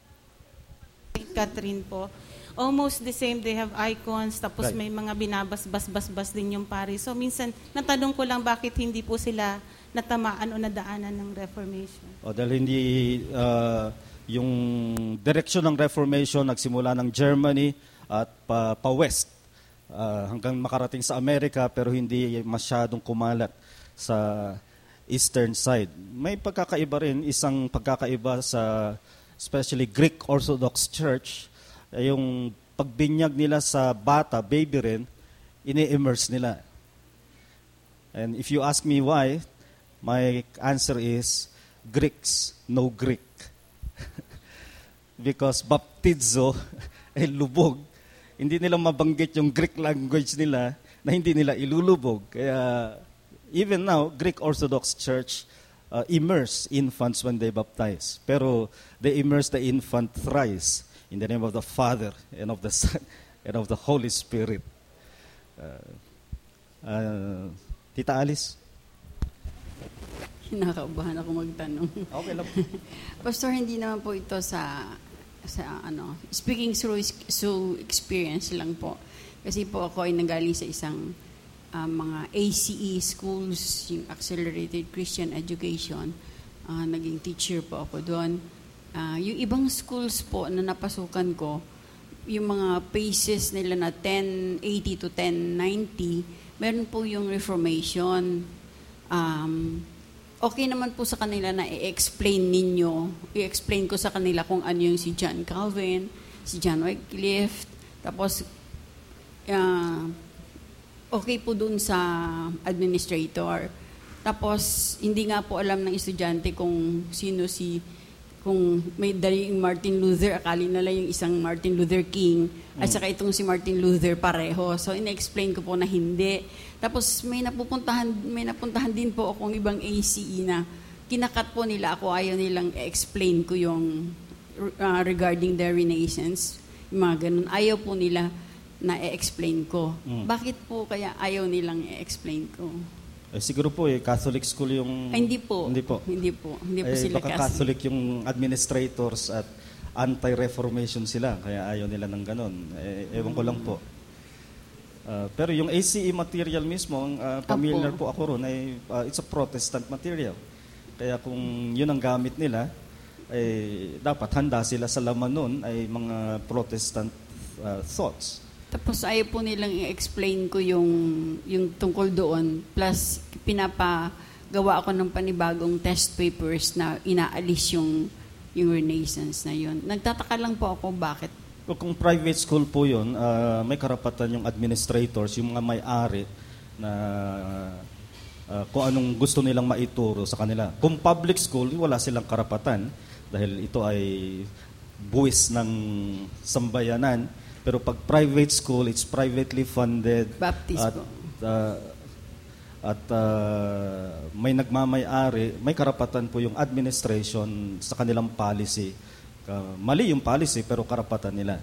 Catherine po. Almost the same, they have icons, tapos Right. may mga binabas-bas din yung pari. So minsan, natanong ko lang bakit hindi po sila natamaan o nadaanan ng Reformation. Dahil hindi yung direksyon ng Reformation nagsimula ng Germany at pa-west hanggang makarating sa Amerika, pero hindi masyadong kumalat sa eastern side. May pagkakaiba rin, isang pagkakaiba sa especially Greek Orthodox Church, yung pagbinyag nila sa bata, baby rin, ini-immerse nila. And if you ask me why, my answer is Greeks know Greek. Because baptizo ay lubog. Hindi nila mabanggit yung Greek language nila na hindi nila ilulubog. Kaya even now, Greek Orthodox Church immerse infants when they baptize. Pero they immerse the infant thrice in the name of the Father and of the Son and of the Holy Spirit. Tita Alice? Kinakabahan ako magtanong. Okay lang. Pastor, hindi naman po ito sa speaking through experience lang po. Kasi po ako ay nanggaling sa isang mga ACE schools, yung Accelerated Christian Education. Naging teacher po ako doon. Yung ibang schools po na napasukan ko, yung mga paces nila na 1080 to 1090, meron po yung Reformation. Okay naman po sa kanila na i-explain ko sa kanila kung ano yung si John Calvin, si John Wycliffe, tapos okay po dun sa administrator. Tapos hindi nga po alam ng estudyante kung sino kung may daling Martin Luther, akali na lang yung isang Martin Luther King, at saka itong si Martin Luther pareho. So, ina-explain ko po na hindi. Tapos, may napuntahan din po akong ibang ACE na kinakat po nila ako, ayaw nilang explain ko yung regarding their Renaissance. Yung mga ganun. Ayaw po nila na i-explain ko. Bakit po kaya ayaw nilang i-explain ko? Siguro po Catholic school yung... Hindi po. Hindi po. Hindi po sila baka Catholic yung administrators at anti-reformation sila, kaya ayaw nila ng ganun. Ewan ko lang po. Pero yung ACE material mismo, familiar po ako ron, it's a Protestant material. Kaya kung yun ang gamit nila, dapat handa sila sa laman nun ay mga Protestant thoughts. Tapos ayaw po nilang i-explain ko yung tungkol doon. Plus, pinapagawa ako ng panibagong test papers na inaalis yung Renaissance na yun. Nagtataka lang po ako bakit. Kung private school po yun, may karapatan yung administrators, yung mga may-ari na kung anong gusto nilang maituro sa kanila. Kung public school, wala silang karapatan dahil ito ay buwis ng sambayanan. Pero pag private school, it's privately funded. Baptist po. At may nagmamay-ari, may karapatan po yung administration sa kanilang policy. Mali yung policy, pero karapatan nila.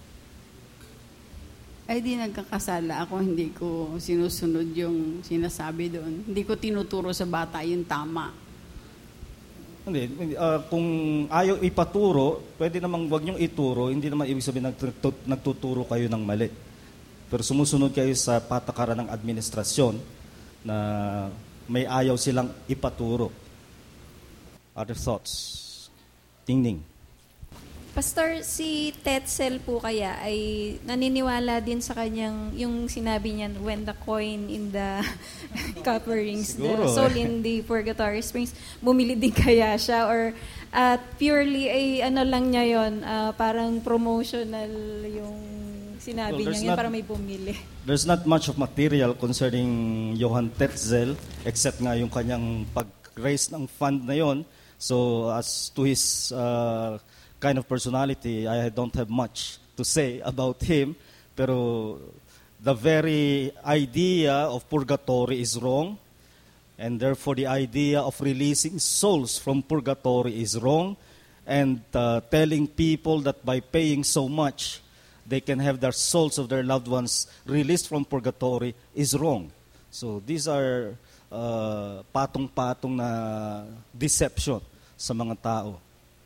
Ay di nagkakasala ako, hindi ko sinusunod yung sinasabi doon. Hindi ko tinuturo sa bata yung tama. Hindi, kung ayaw ipaturo, pwede namang wag niyong ituro, hindi naman ibig sabihin nagtuturo kayo ng mali. Pero sumusunod kayo sa patakaran ng administrasyon na may ayaw silang ipaturo. Other thoughts? Tingning. Pastor, si Tetzel po kaya ay naniniwala din sa kanyang, yung sinabi niya, when the coin in the copper rings, Siguro, the soul in the purgatory springs, bumili din kaya siya? Or purely ay ano lang niya yon, parang promotional yung sinabi niya, para may bumili? There's not much of material concerning Johann Tetzel, except nga yung kanyang pag-raise ng fund na yon. So as to his kind of personality, I don't have much to say about him, pero the very idea of purgatory is wrong, and therefore the idea of releasing souls from purgatory is wrong, and telling people that by paying so much, they can have their souls of their loved ones released from purgatory is wrong. So these are patong-patong na deception sa mga tao.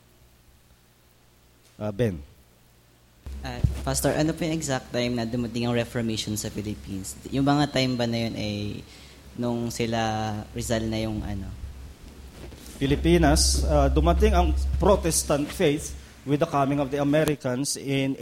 Ben. Pastor, ano po yung exact time na dumating ang Reformation sa Philippines? Yung mga time ba na yun ay nung sila Rizal na yung ano? Pilipinas, dumating ang Protestant faith with the coming of the Americans in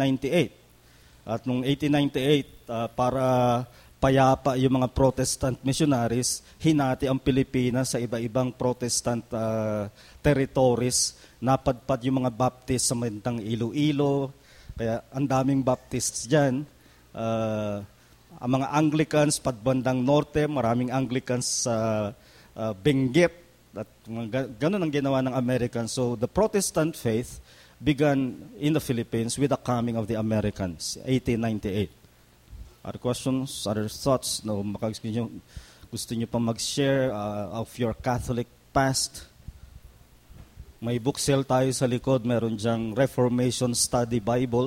1898. At nung 1898, para payapa yung mga Protestant missionaries, hinati ang Pilipinas sa iba-ibang Protestant territories. Napadpad yung mga Baptist sa bandang Iloilo, kaya ang daming Baptists dyan. Ang mga Anglicans, padbandang norte, maraming Anglicans sa Benguet, at ganun ang ginawa ng Americans. So the Protestant faith began in the Philippines with the coming of the Americans, 1898. Other questions, other thoughts? No, gusto nyo pa mag-share of your Catholic past? May book sale tayo sa likod, meron dyang Reformation Study Bible.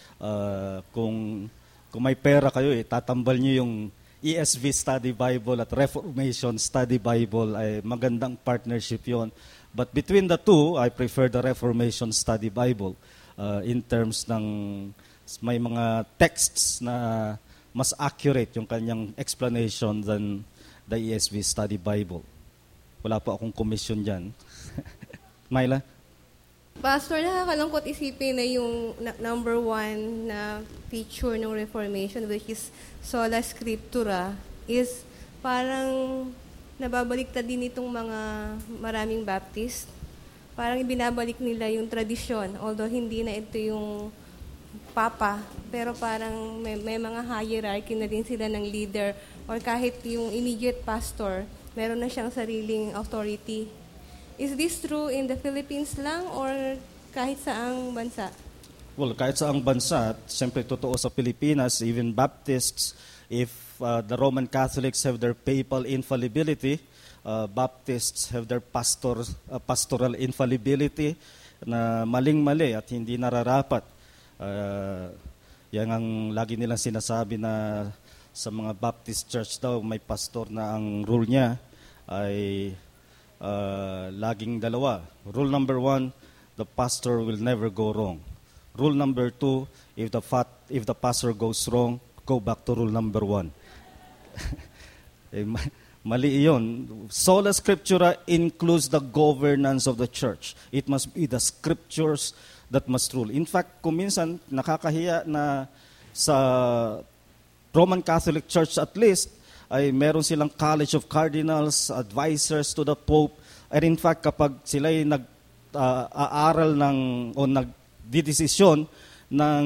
Kung may pera kayo, tatambal nyo yung ESV Study Bible at Reformation Study Bible, ay magandang partnership yon. But between the two, I prefer the Reformation Study Bible in terms ng may mga texts na mas accurate yung kanyang explanation than the ESV Study Bible. Wala po akong commission dyan. Myla? Pastor, nakakalungkot isipin na yung number 1 na feature ng Reformation, which is sola scriptura, is parang nababaliktad din itong mga maraming Baptist. Parang ibinabalik nila yung tradisyon, although hindi na ito yung papa, pero parang may mga hierarchy na din sila ng leader, or kahit yung immediate pastor, meron na siyang sariling authority. Is this true in the Philippines lang or kahit saang bansa? Well, kahit saang bansa, siyempre totoo sa Pilipinas, even Baptists, if the Roman Catholics have their papal infallibility, Baptists have their pastoral infallibility na maling-mali at hindi nararapat. Yan ang lagi nilang sinasabi na sa mga Baptist church daw, may pastor na ang rule niya ay laging dalawa. Rule number 1, the pastor will never go wrong. Rule number 2, if the pastor goes wrong, go back to rule number 1. Mali yun. Sola Scriptura includes the governance of the church. It must be the scriptures that must rule. In fact, kung minsan nakakahiya na sa Roman Catholic Church at least, ay meron silang College of Cardinals, advisors to the Pope. And in fact, kapag sila ay nag-aaral o nagdidesisyon ng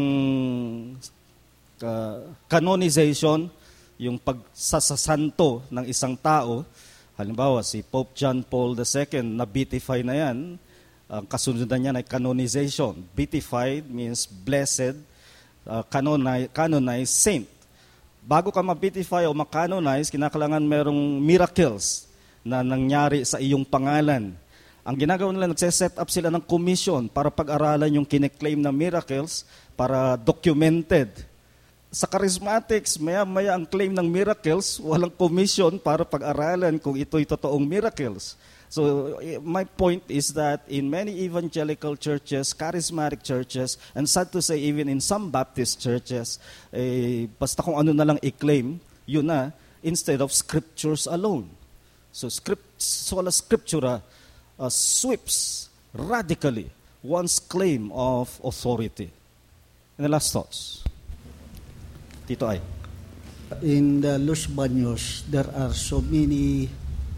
canonization, yung pagsasasanto ng isang tao, halimbawa si Pope John Paul II, na-beatify na yan, Ang kasunod niyan ay canonization. Beatified means blessed, canonized saint. Bago ka ma-beatify o ma-canonize, kinakailangan merong miracles na nangyari sa iyong pangalan. Ang ginagawa nila, nagse-set up sila ng commission para pag-aralan yung kine-claim na miracles para documented. Sa charismatics, maya-maya ang claim ng miracles, walang commission para pag-aralan kung ito'y totoong miracles. So my point is that in many evangelical churches, charismatic churches, and sad to say even in some Baptist churches, basta kung ano na lang i-claim, yun na, instead of scriptures alone. So sola scriptura sweeps radically one's claim of authority. And the last thoughts. Tito Ay. In the Los Baños, there are so many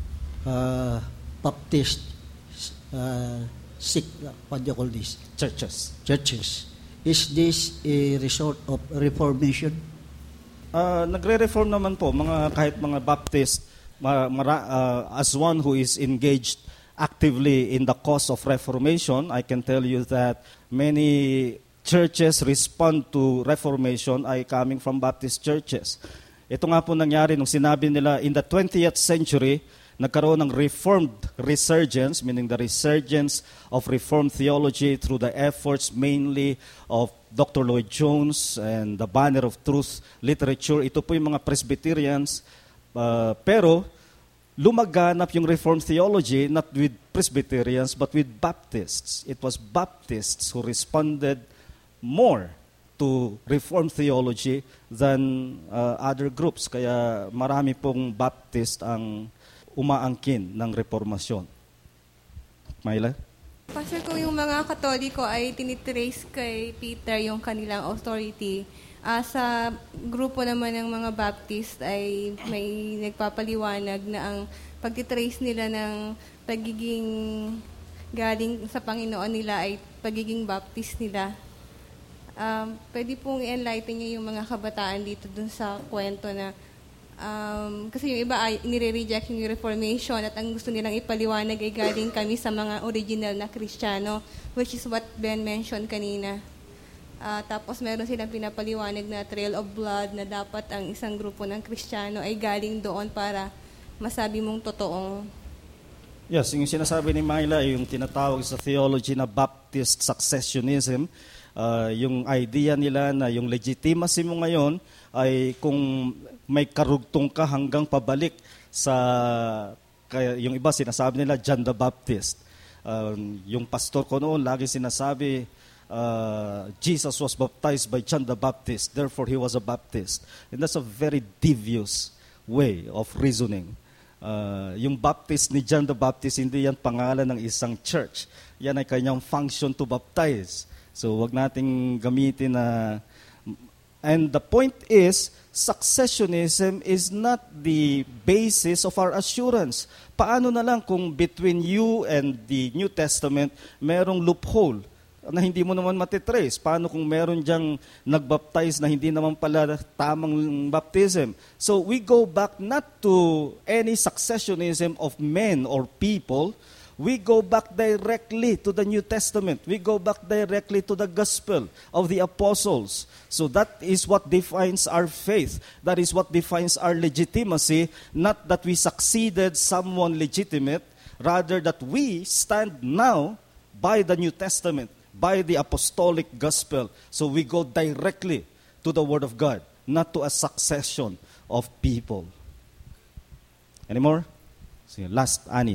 Baptist what do you call this? Churches. Is this a resort of reformation? Nagre-reform naman po kahit mga Baptist as one who is engaged actively in the cause of reformation. I can tell you that many churches respond to reformation ay coming from Baptist churches. Ito nga po nangyari nung sinabi nila in the 20th century, nagkaroon ng Reformed resurgence, meaning the resurgence of Reformed theology through the efforts mainly of Dr. Lloyd Jones and the Banner of Truth literature. Ito po yung mga Presbyterians. Pero lumaganap yung Reformed theology not with Presbyterians but with Baptists. It was Baptists who responded more to Reformed theology than other groups. Kaya marami pong Baptist ang umaangkin ng reformasyon. Myla? Pastor, kung yung mga Katoliko ay tinitrace kay Peter yung kanilang authority, sa grupo naman ng mga Baptist ay may nagpapaliwanag na ang pagtitrace nila ng pagiging galing sa Panginoon nila ay pagiging Baptist nila. Pwede pong i-enlighten niyo yung mga kabataan dito dun sa kwento na kasi yung iba ay nire-reject yung Reformation at ang gusto nilang ipaliwanag ay galing kami sa mga original na Kristiyano, which is what Ben mentioned kanina. Tapos meron silang pinapaliwanag na trail of blood na dapat ang isang grupo ng Kristiyano ay galing doon para masabi mong totoong. Yes, yung sinasabi ni Myla, yung tinatawag sa theology na Baptist successionism, yung idea nila na yung legitimacy mo ngayon ay kung may karugtong ka hanggang pabalik sa, yung iba sinasabi nila John the Baptist. Yung pastor ko noon lagi sinasabi, Jesus was baptized by John the Baptist, therefore he was a Baptist. And that's a very devious way of reasoning. Yung Baptist ni John the Baptist, hindi yan pangalan ng isang church. Yan ay kanyang function to baptize. So wag nating gamitin na. And the point is, successionism is not the basis of our assurance. Paano na lang kung between you and the New Testament, merong loophole na hindi mo naman matitrace? Paano kung meron diyang nagbaptize na hindi naman pala tamang baptism? So we go back not to any successionism of men or people. We go back directly to the New Testament. We go back directly to the gospel of the apostles. So that is what defines our faith. That is what defines our legitimacy. Not that we succeeded someone legitimate, rather that we stand now by the New Testament, by the apostolic gospel. So we go directly to the Word of God, not to a succession of people. Any more? Sige, last, Annie.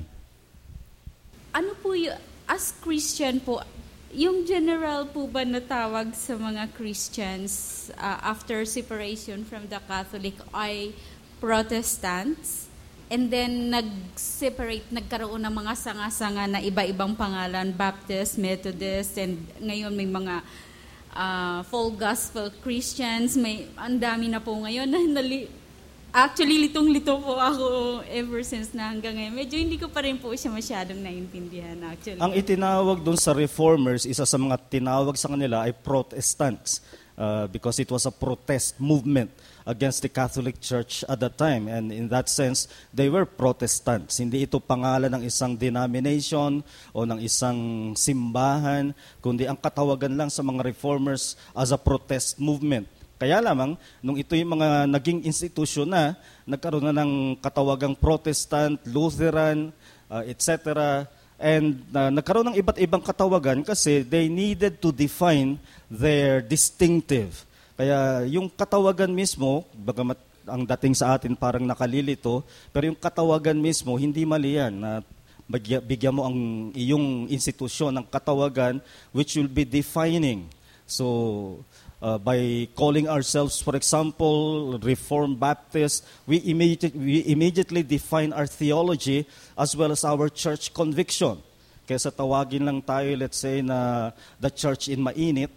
Ano po as Christian po, yung general po ba na tawag sa mga Christians after separation from the Catholic ay Protestants? And then nagkaroon ng mga sanga-sanga na iba-ibang pangalan, Baptist, Methodist, and ngayon may mga full gospel Christians. Ang dami na po ngayon. Actually, litong-lito po ako ever since na hanggang ngayon. Medyo hindi ko pa rin po siya masyadong naintindihan actually. Ang itinawag doon sa Reformers, isa sa mga tinawag sa kanila ay Protestants because it was a protest movement against the Catholic Church at that time. And in that sense, they were Protestants. Hindi ito pangalan ng isang denomination o ng isang simbahan, kundi ang katawagan lang sa mga reformers as a protest movement. Kaya lamang, nung ito yung mga naging institusyon na, nagkaroon na ng katawagang Protestant, Lutheran, etc., and nagkaroon ng iba't ibang katawagan kasi they needed to define their distinctive. Kaya yung katawagan mismo, bagamat ang dating sa atin parang nakalilito, pero yung katawagan mismo, hindi mali yan. Bigyan mo ang iyong institusyon ng katawagan which will be defining. So, by calling ourselves, for example, Reformed Baptist, we immediately define our theology as well as our church conviction. Kaysa tawagin lang tayo, let's say, na the church in mainit,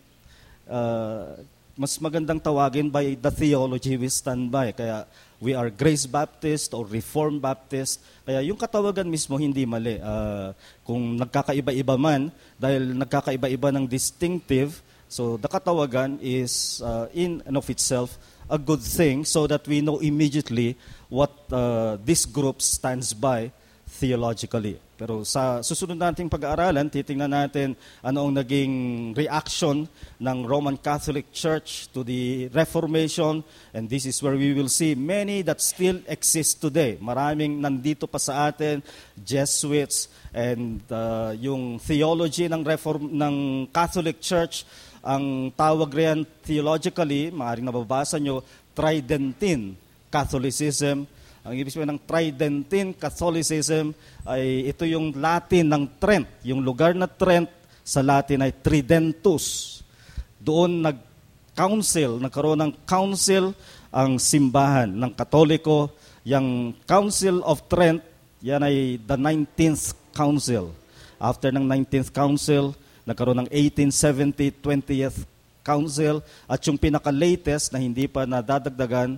mas magandang tawagin by the theology we stand by. Kaya we are Grace Baptist or Reformed Baptist. Kaya yung katawagan mismo hindi mali. Kung nagkakaiba-iba man, dahil nagkakaiba-iba ng distinctive, so the katawagan is in and of itself a good thing so that we know immediately what this group stands by theologically. Pero sa susunod nating pag-aaralan, titingnan natin ano ang naging reaction ng Roman Catholic Church to the Reformation, and this is where we will see many that still exist today. Maraming nandito pa sa atin, Jesuits, and yung theology ng Catholic Church, ang tawag riyan theologically, maaaring nababasa nyo, Tridentine Catholicism. Ang ibig sabihin ng Tridentine Catholicism ay ito yung Latin ng Trent. Yung lugar na Trent sa Latin ay Tridentus. Doon nagkaroon ng council ang simbahan ng Katoliko. Yung Council of Trent, yan ay the 19th Council. After ng 19th Council, nagkaroon ng 1870 20th Council at yung pinaka-latest na hindi pa nadadagdagan,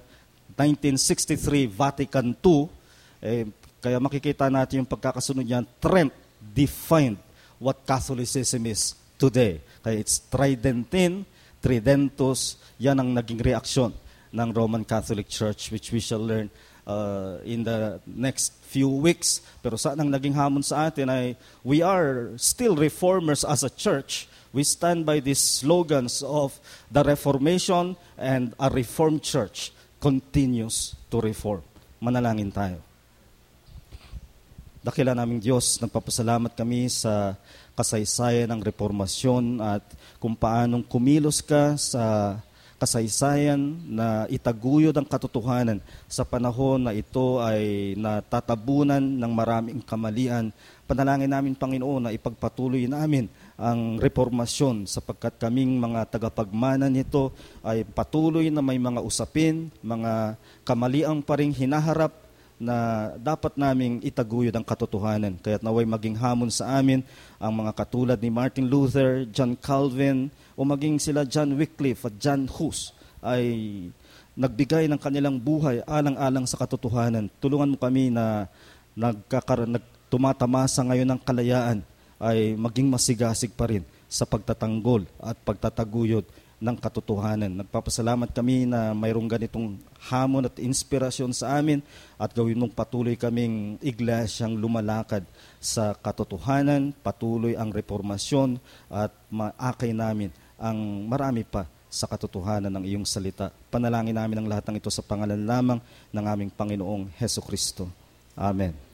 1963 Vatican II, kaya makikita natin yung pagkakasunod niyan. Trent defined what Catholicism is today. Kaya it's Tridentine, Tridentus, yan ang naging reaksyon ng Roman Catholic Church, which we shall learn in the next few weeks. Pero saan ang naging hamon sa atin ay we are still reformers as a church. We stand by these slogans of the Reformation, and a Reformed Church continues to reform. Manalangin tayo. Dakila naming Diyos, nagpapasalamat kami sa kasaysayan ng reformasyon at kung paanong kumilos ka sa kasaysayan na itaguyod ang katotohanan sa panahon na ito ay natatabunan ng maraming kamalian. Panalangin namin, Panginoon, na ipagpatuloy namin ang reformasyon sapagkat kaming mga tagapagmana nito ay patuloy na may mga usapin, mga kamaliang pa ring hinaharap na dapat naming itaguyod ang katotohanan. Kaya't naway maging hamon sa amin ang mga katulad ni Martin Luther, John Calvin, o maging sila John Wycliffe at John Hus ay nagbigay ng kanilang buhay alang-alang sa katotohanan. Tulungan mo kami na tumatamasa ngayon ng kalayaan ay maging masigasig pa rin sa pagtatanggol at pagtataguyod ng katotohanan. Nagpapasalamat kami na mayroong ganitong hamon at inspirasyon sa amin at gawin mong patuloy kaming iglesyang lumalakad sa katotohanan, patuloy ang reformasyon at maakay namin ang marami pa sa katotohanan ng iyong salita. Panalangin namin ang lahat ng ito sa pangalan lamang ng aming Panginoong Hesukristo. Amen.